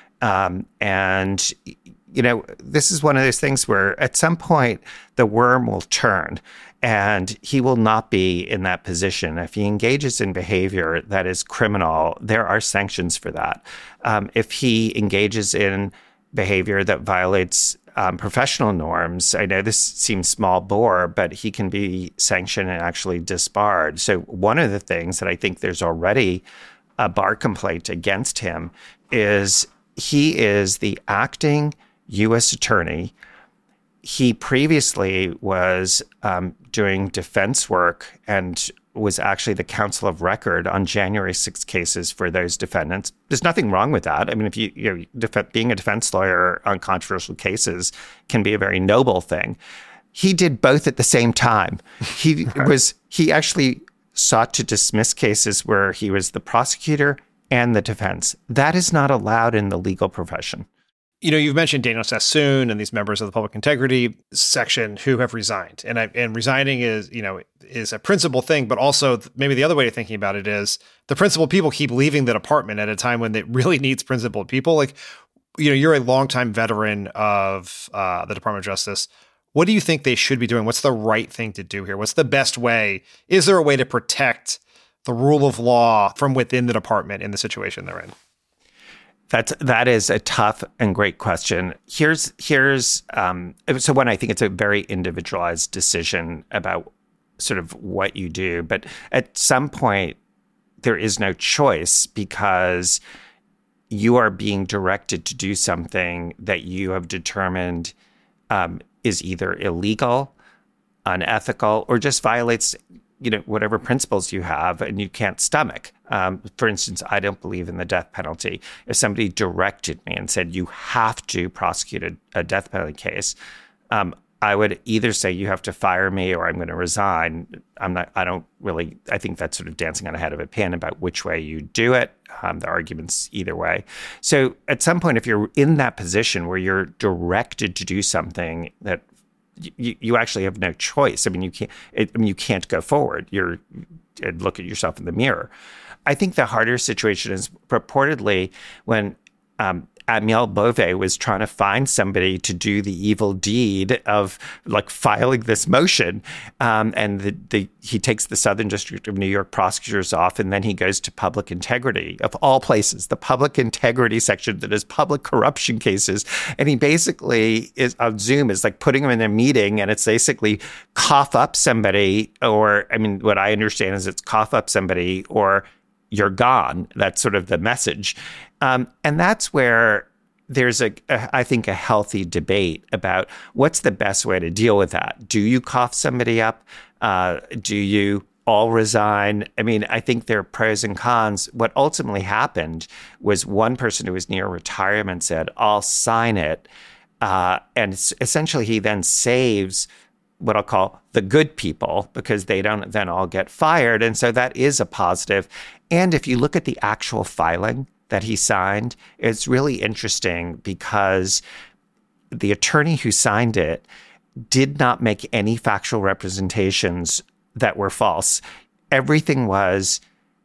This is one of those things where at some point the worm will turn and he will not be in that position. If he engages in behavior that is criminal, there are sanctions for that. If he engages in behavior that violates professional norms, I know this seems small bore, but he can be sanctioned and actually disbarred. So one of the things that I think there's already a bar complaint against him is he is the acting U.S. attorney. He previously was doing defense work and was actually the counsel of record on January 6 cases for those defendants. There's nothing wrong with that. I mean, if being a defense lawyer on controversial cases can be a very noble thing. He did both at the same time. He actually sought to dismiss cases where he was the prosecutor and the defense. That is not allowed in the legal profession. You've mentioned Daniel Sassoon and these members of the public integrity section who have resigned. And resigning is a principal thing, but also maybe the other way of thinking about it is the principal people keep leaving the department at a time when it really needs principled people. Like, you're a longtime veteran of the Department of Justice. What do you think they should be doing? What's the right thing to do here? What's the best way? Is there a way to protect the rule of law from within the department in the situation they're in? That is a tough and great question. Here's so one, I think it's a very individualized decision about sort of what you do, but at some point there is no choice because you are being directed to do something that you have determined is either illegal, unethical, or just violates whatever principles you have and you can't stomach. For instance, I don't believe in the death penalty. If somebody directed me and said, you have to prosecute a death penalty case, I would either say you have to fire me or I'm going to resign. I think that's sort of dancing on a head of a pin about which way you do it. The argument's either way. So at some point, if you're in that position where you're directed to do something that you actually have no choice. I mean, you can't go forward. Look at yourself in the mirror. I think the harder situation is purportedly when Amiel Bove was trying to find somebody to do the evil deed of like filing this motion. And he takes the Southern District of New York prosecutors off, and then he goes to public integrity, of all places, the public integrity section that is public corruption cases. And he basically is on Zoom is like putting them in a meeting, and it's basically cough up somebody, or what I understand is it's cough up somebody or you're gone. That's sort of the message. And that's where there's I think a healthy debate about what's the best way to deal with that. Do you cough somebody up? Do you all resign? I think there are pros and cons. What ultimately happened was one person who was near retirement said, I'll sign it. And essentially he then saves what I'll call the good people because they don't then all get fired. And so that is a positive. And if you look at the actual filing that he signed, it's really interesting because the attorney who signed it did not make any factual representations that were false. Everything was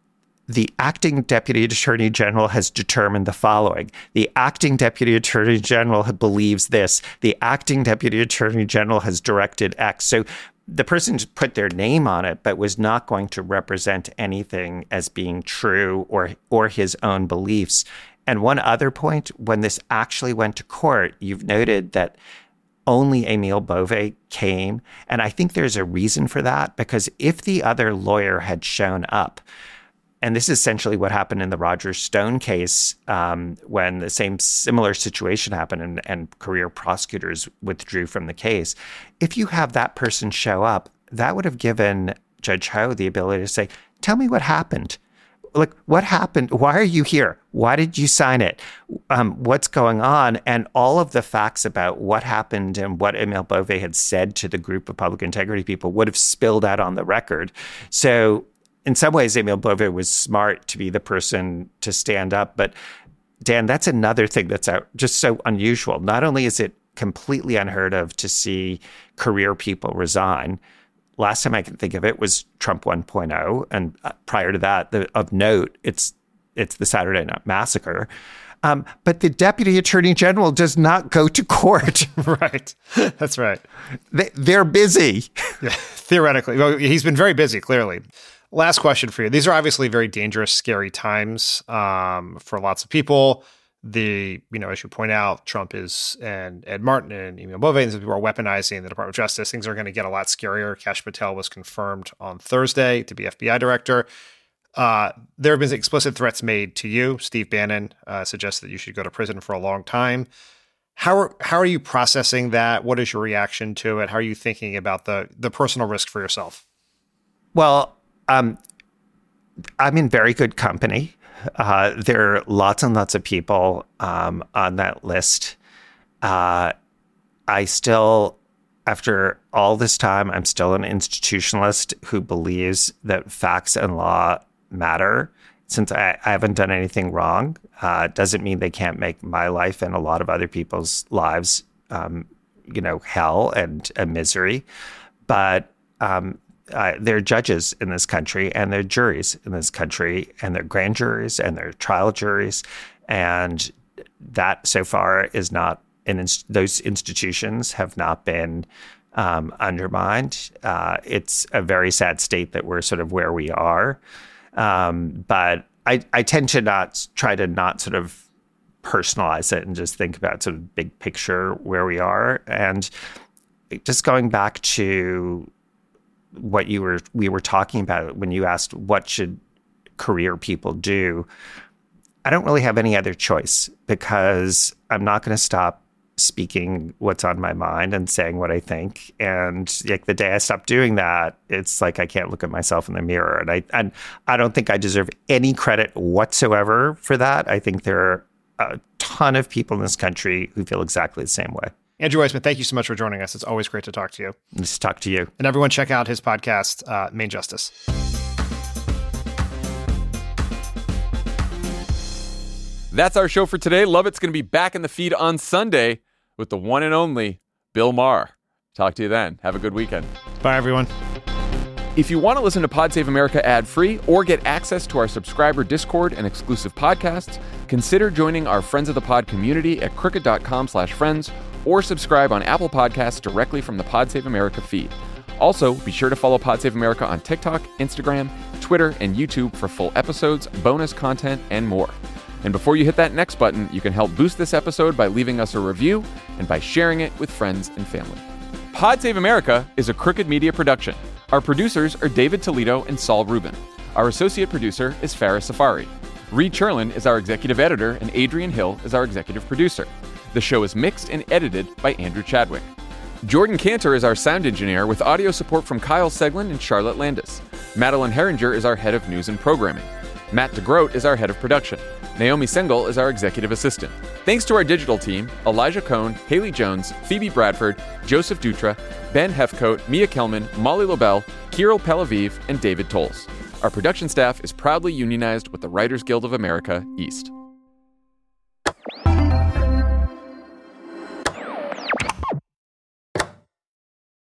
the acting deputy attorney general has determined the following. The acting deputy attorney general believes this. The acting deputy attorney general has directed X. So the person just put their name on it, but was not going to represent anything as being true or his own beliefs. And one other point, when this actually went to court, you've noted that only Amiel Bove came. And I think there's a reason for that, because if the other lawyer had shown up, and this is essentially what happened in the Roger Stone case when the similar situation happened and career prosecutors withdrew from the case. If you have that person show up, that would have given Judge Ho the ability to say, tell me what happened. Like, what happened? Why are you here? Why did you sign it? What's going on? And all of the facts about what happened and what Amiel Bove had said to the group of public integrity people would have spilled out on the record. So in some ways, Amiel Bove was smart to be the person to stand up. But Dan, that's another thing that's just so unusual. Not only is it completely unheard of to see career people resign. Last time I can think of it was Trump 1.0. And prior to that, of note, it's the Saturday Night Massacre. But the deputy attorney general does not go to court. Right. That's right. They're busy. Yeah, theoretically. Well, he's been very busy, clearly. Last question for you. These are obviously very dangerous, scary times for lots of people. As you point out, Trump and Ed Martin and Amiel Bove, and some people are weaponizing the Department of Justice. Things are going to get a lot scarier. Kash Patel was confirmed on Thursday to be FBI director. There have been explicit threats made to you. Steve Bannon suggests that you should go to prison for a long time. How are you processing that? What is your reaction to it? How are you thinking about the personal risk for yourself? Well, I'm in very good company. There are lots and lots of people on that list. I still, after all this time, I'm still an institutionalist who believes that facts and law matter. Since I haven't done anything wrong, doesn't mean they can't make my life and a lot of other people's lives, hell and a misery. But there are judges in this country, and there are juries in this country, and there are grand juries, and there are trial juries, and that so far is not. Those institutions have not been undermined. It's a very sad state that we're sort of where we are. But I tend to try to not sort of personalize it and just think about sort of big picture where we are. And just going back to what we were talking about when you asked what should career people do, I don't really have any other choice, because I'm not going to stop speaking what's on my mind and saying what I think. And like the day I stop doing that, it's like I can't look at myself in the mirror. And I don't think I deserve any credit whatsoever for that. I think there are a ton of people in this country who feel exactly the same way. Andrew Weissman, thank you so much for joining us. It's always great to talk to you. Nice to talk to you. And everyone check out his podcast, Main Justice. That's our show for today. Lovett's going to be back in the feed on Sunday with the one and only Bill Maher. Talk to you then. Have a good weekend. Bye, everyone. If you want to listen to Pod Save America ad-free or get access to our subscriber Discord and exclusive podcasts, consider joining our Friends of the Pod community at crooked.com/friends or subscribe on Apple Podcasts directly from the Pod Save America feed. Also, be sure to follow Pod Save America on TikTok, Instagram, Twitter, and YouTube for full episodes, bonus content, and more. And before you hit that next button, you can help boost this episode by leaving us a review and by sharing it with friends and family. Pod Save America is a Crooked Media production. Our producers are David Toledo and Saul Rubin. Our associate producer is Farah Safari. Reed Cherlin is our executive editor, and Adrian Hill is our executive producer. The show is mixed and edited by Andrew Chadwick. Jordan Cantor is our sound engineer, with audio support from Kyle Seglin and Charlotte Landis. Madeline Herringer is our head of news and programming. Matt DeGroat is our head of production. Naomi Sengel is our executive assistant. Thanks to our digital team, Elijah Cohn, Haley Jones, Phoebe Bradford, Joseph Dutra, Ben Hefcoat, Mia Kelman, Molly Lobel, Kirill Pelaviv, and David Tolles. Our production staff is proudly unionized with the Writers Guild of America, East.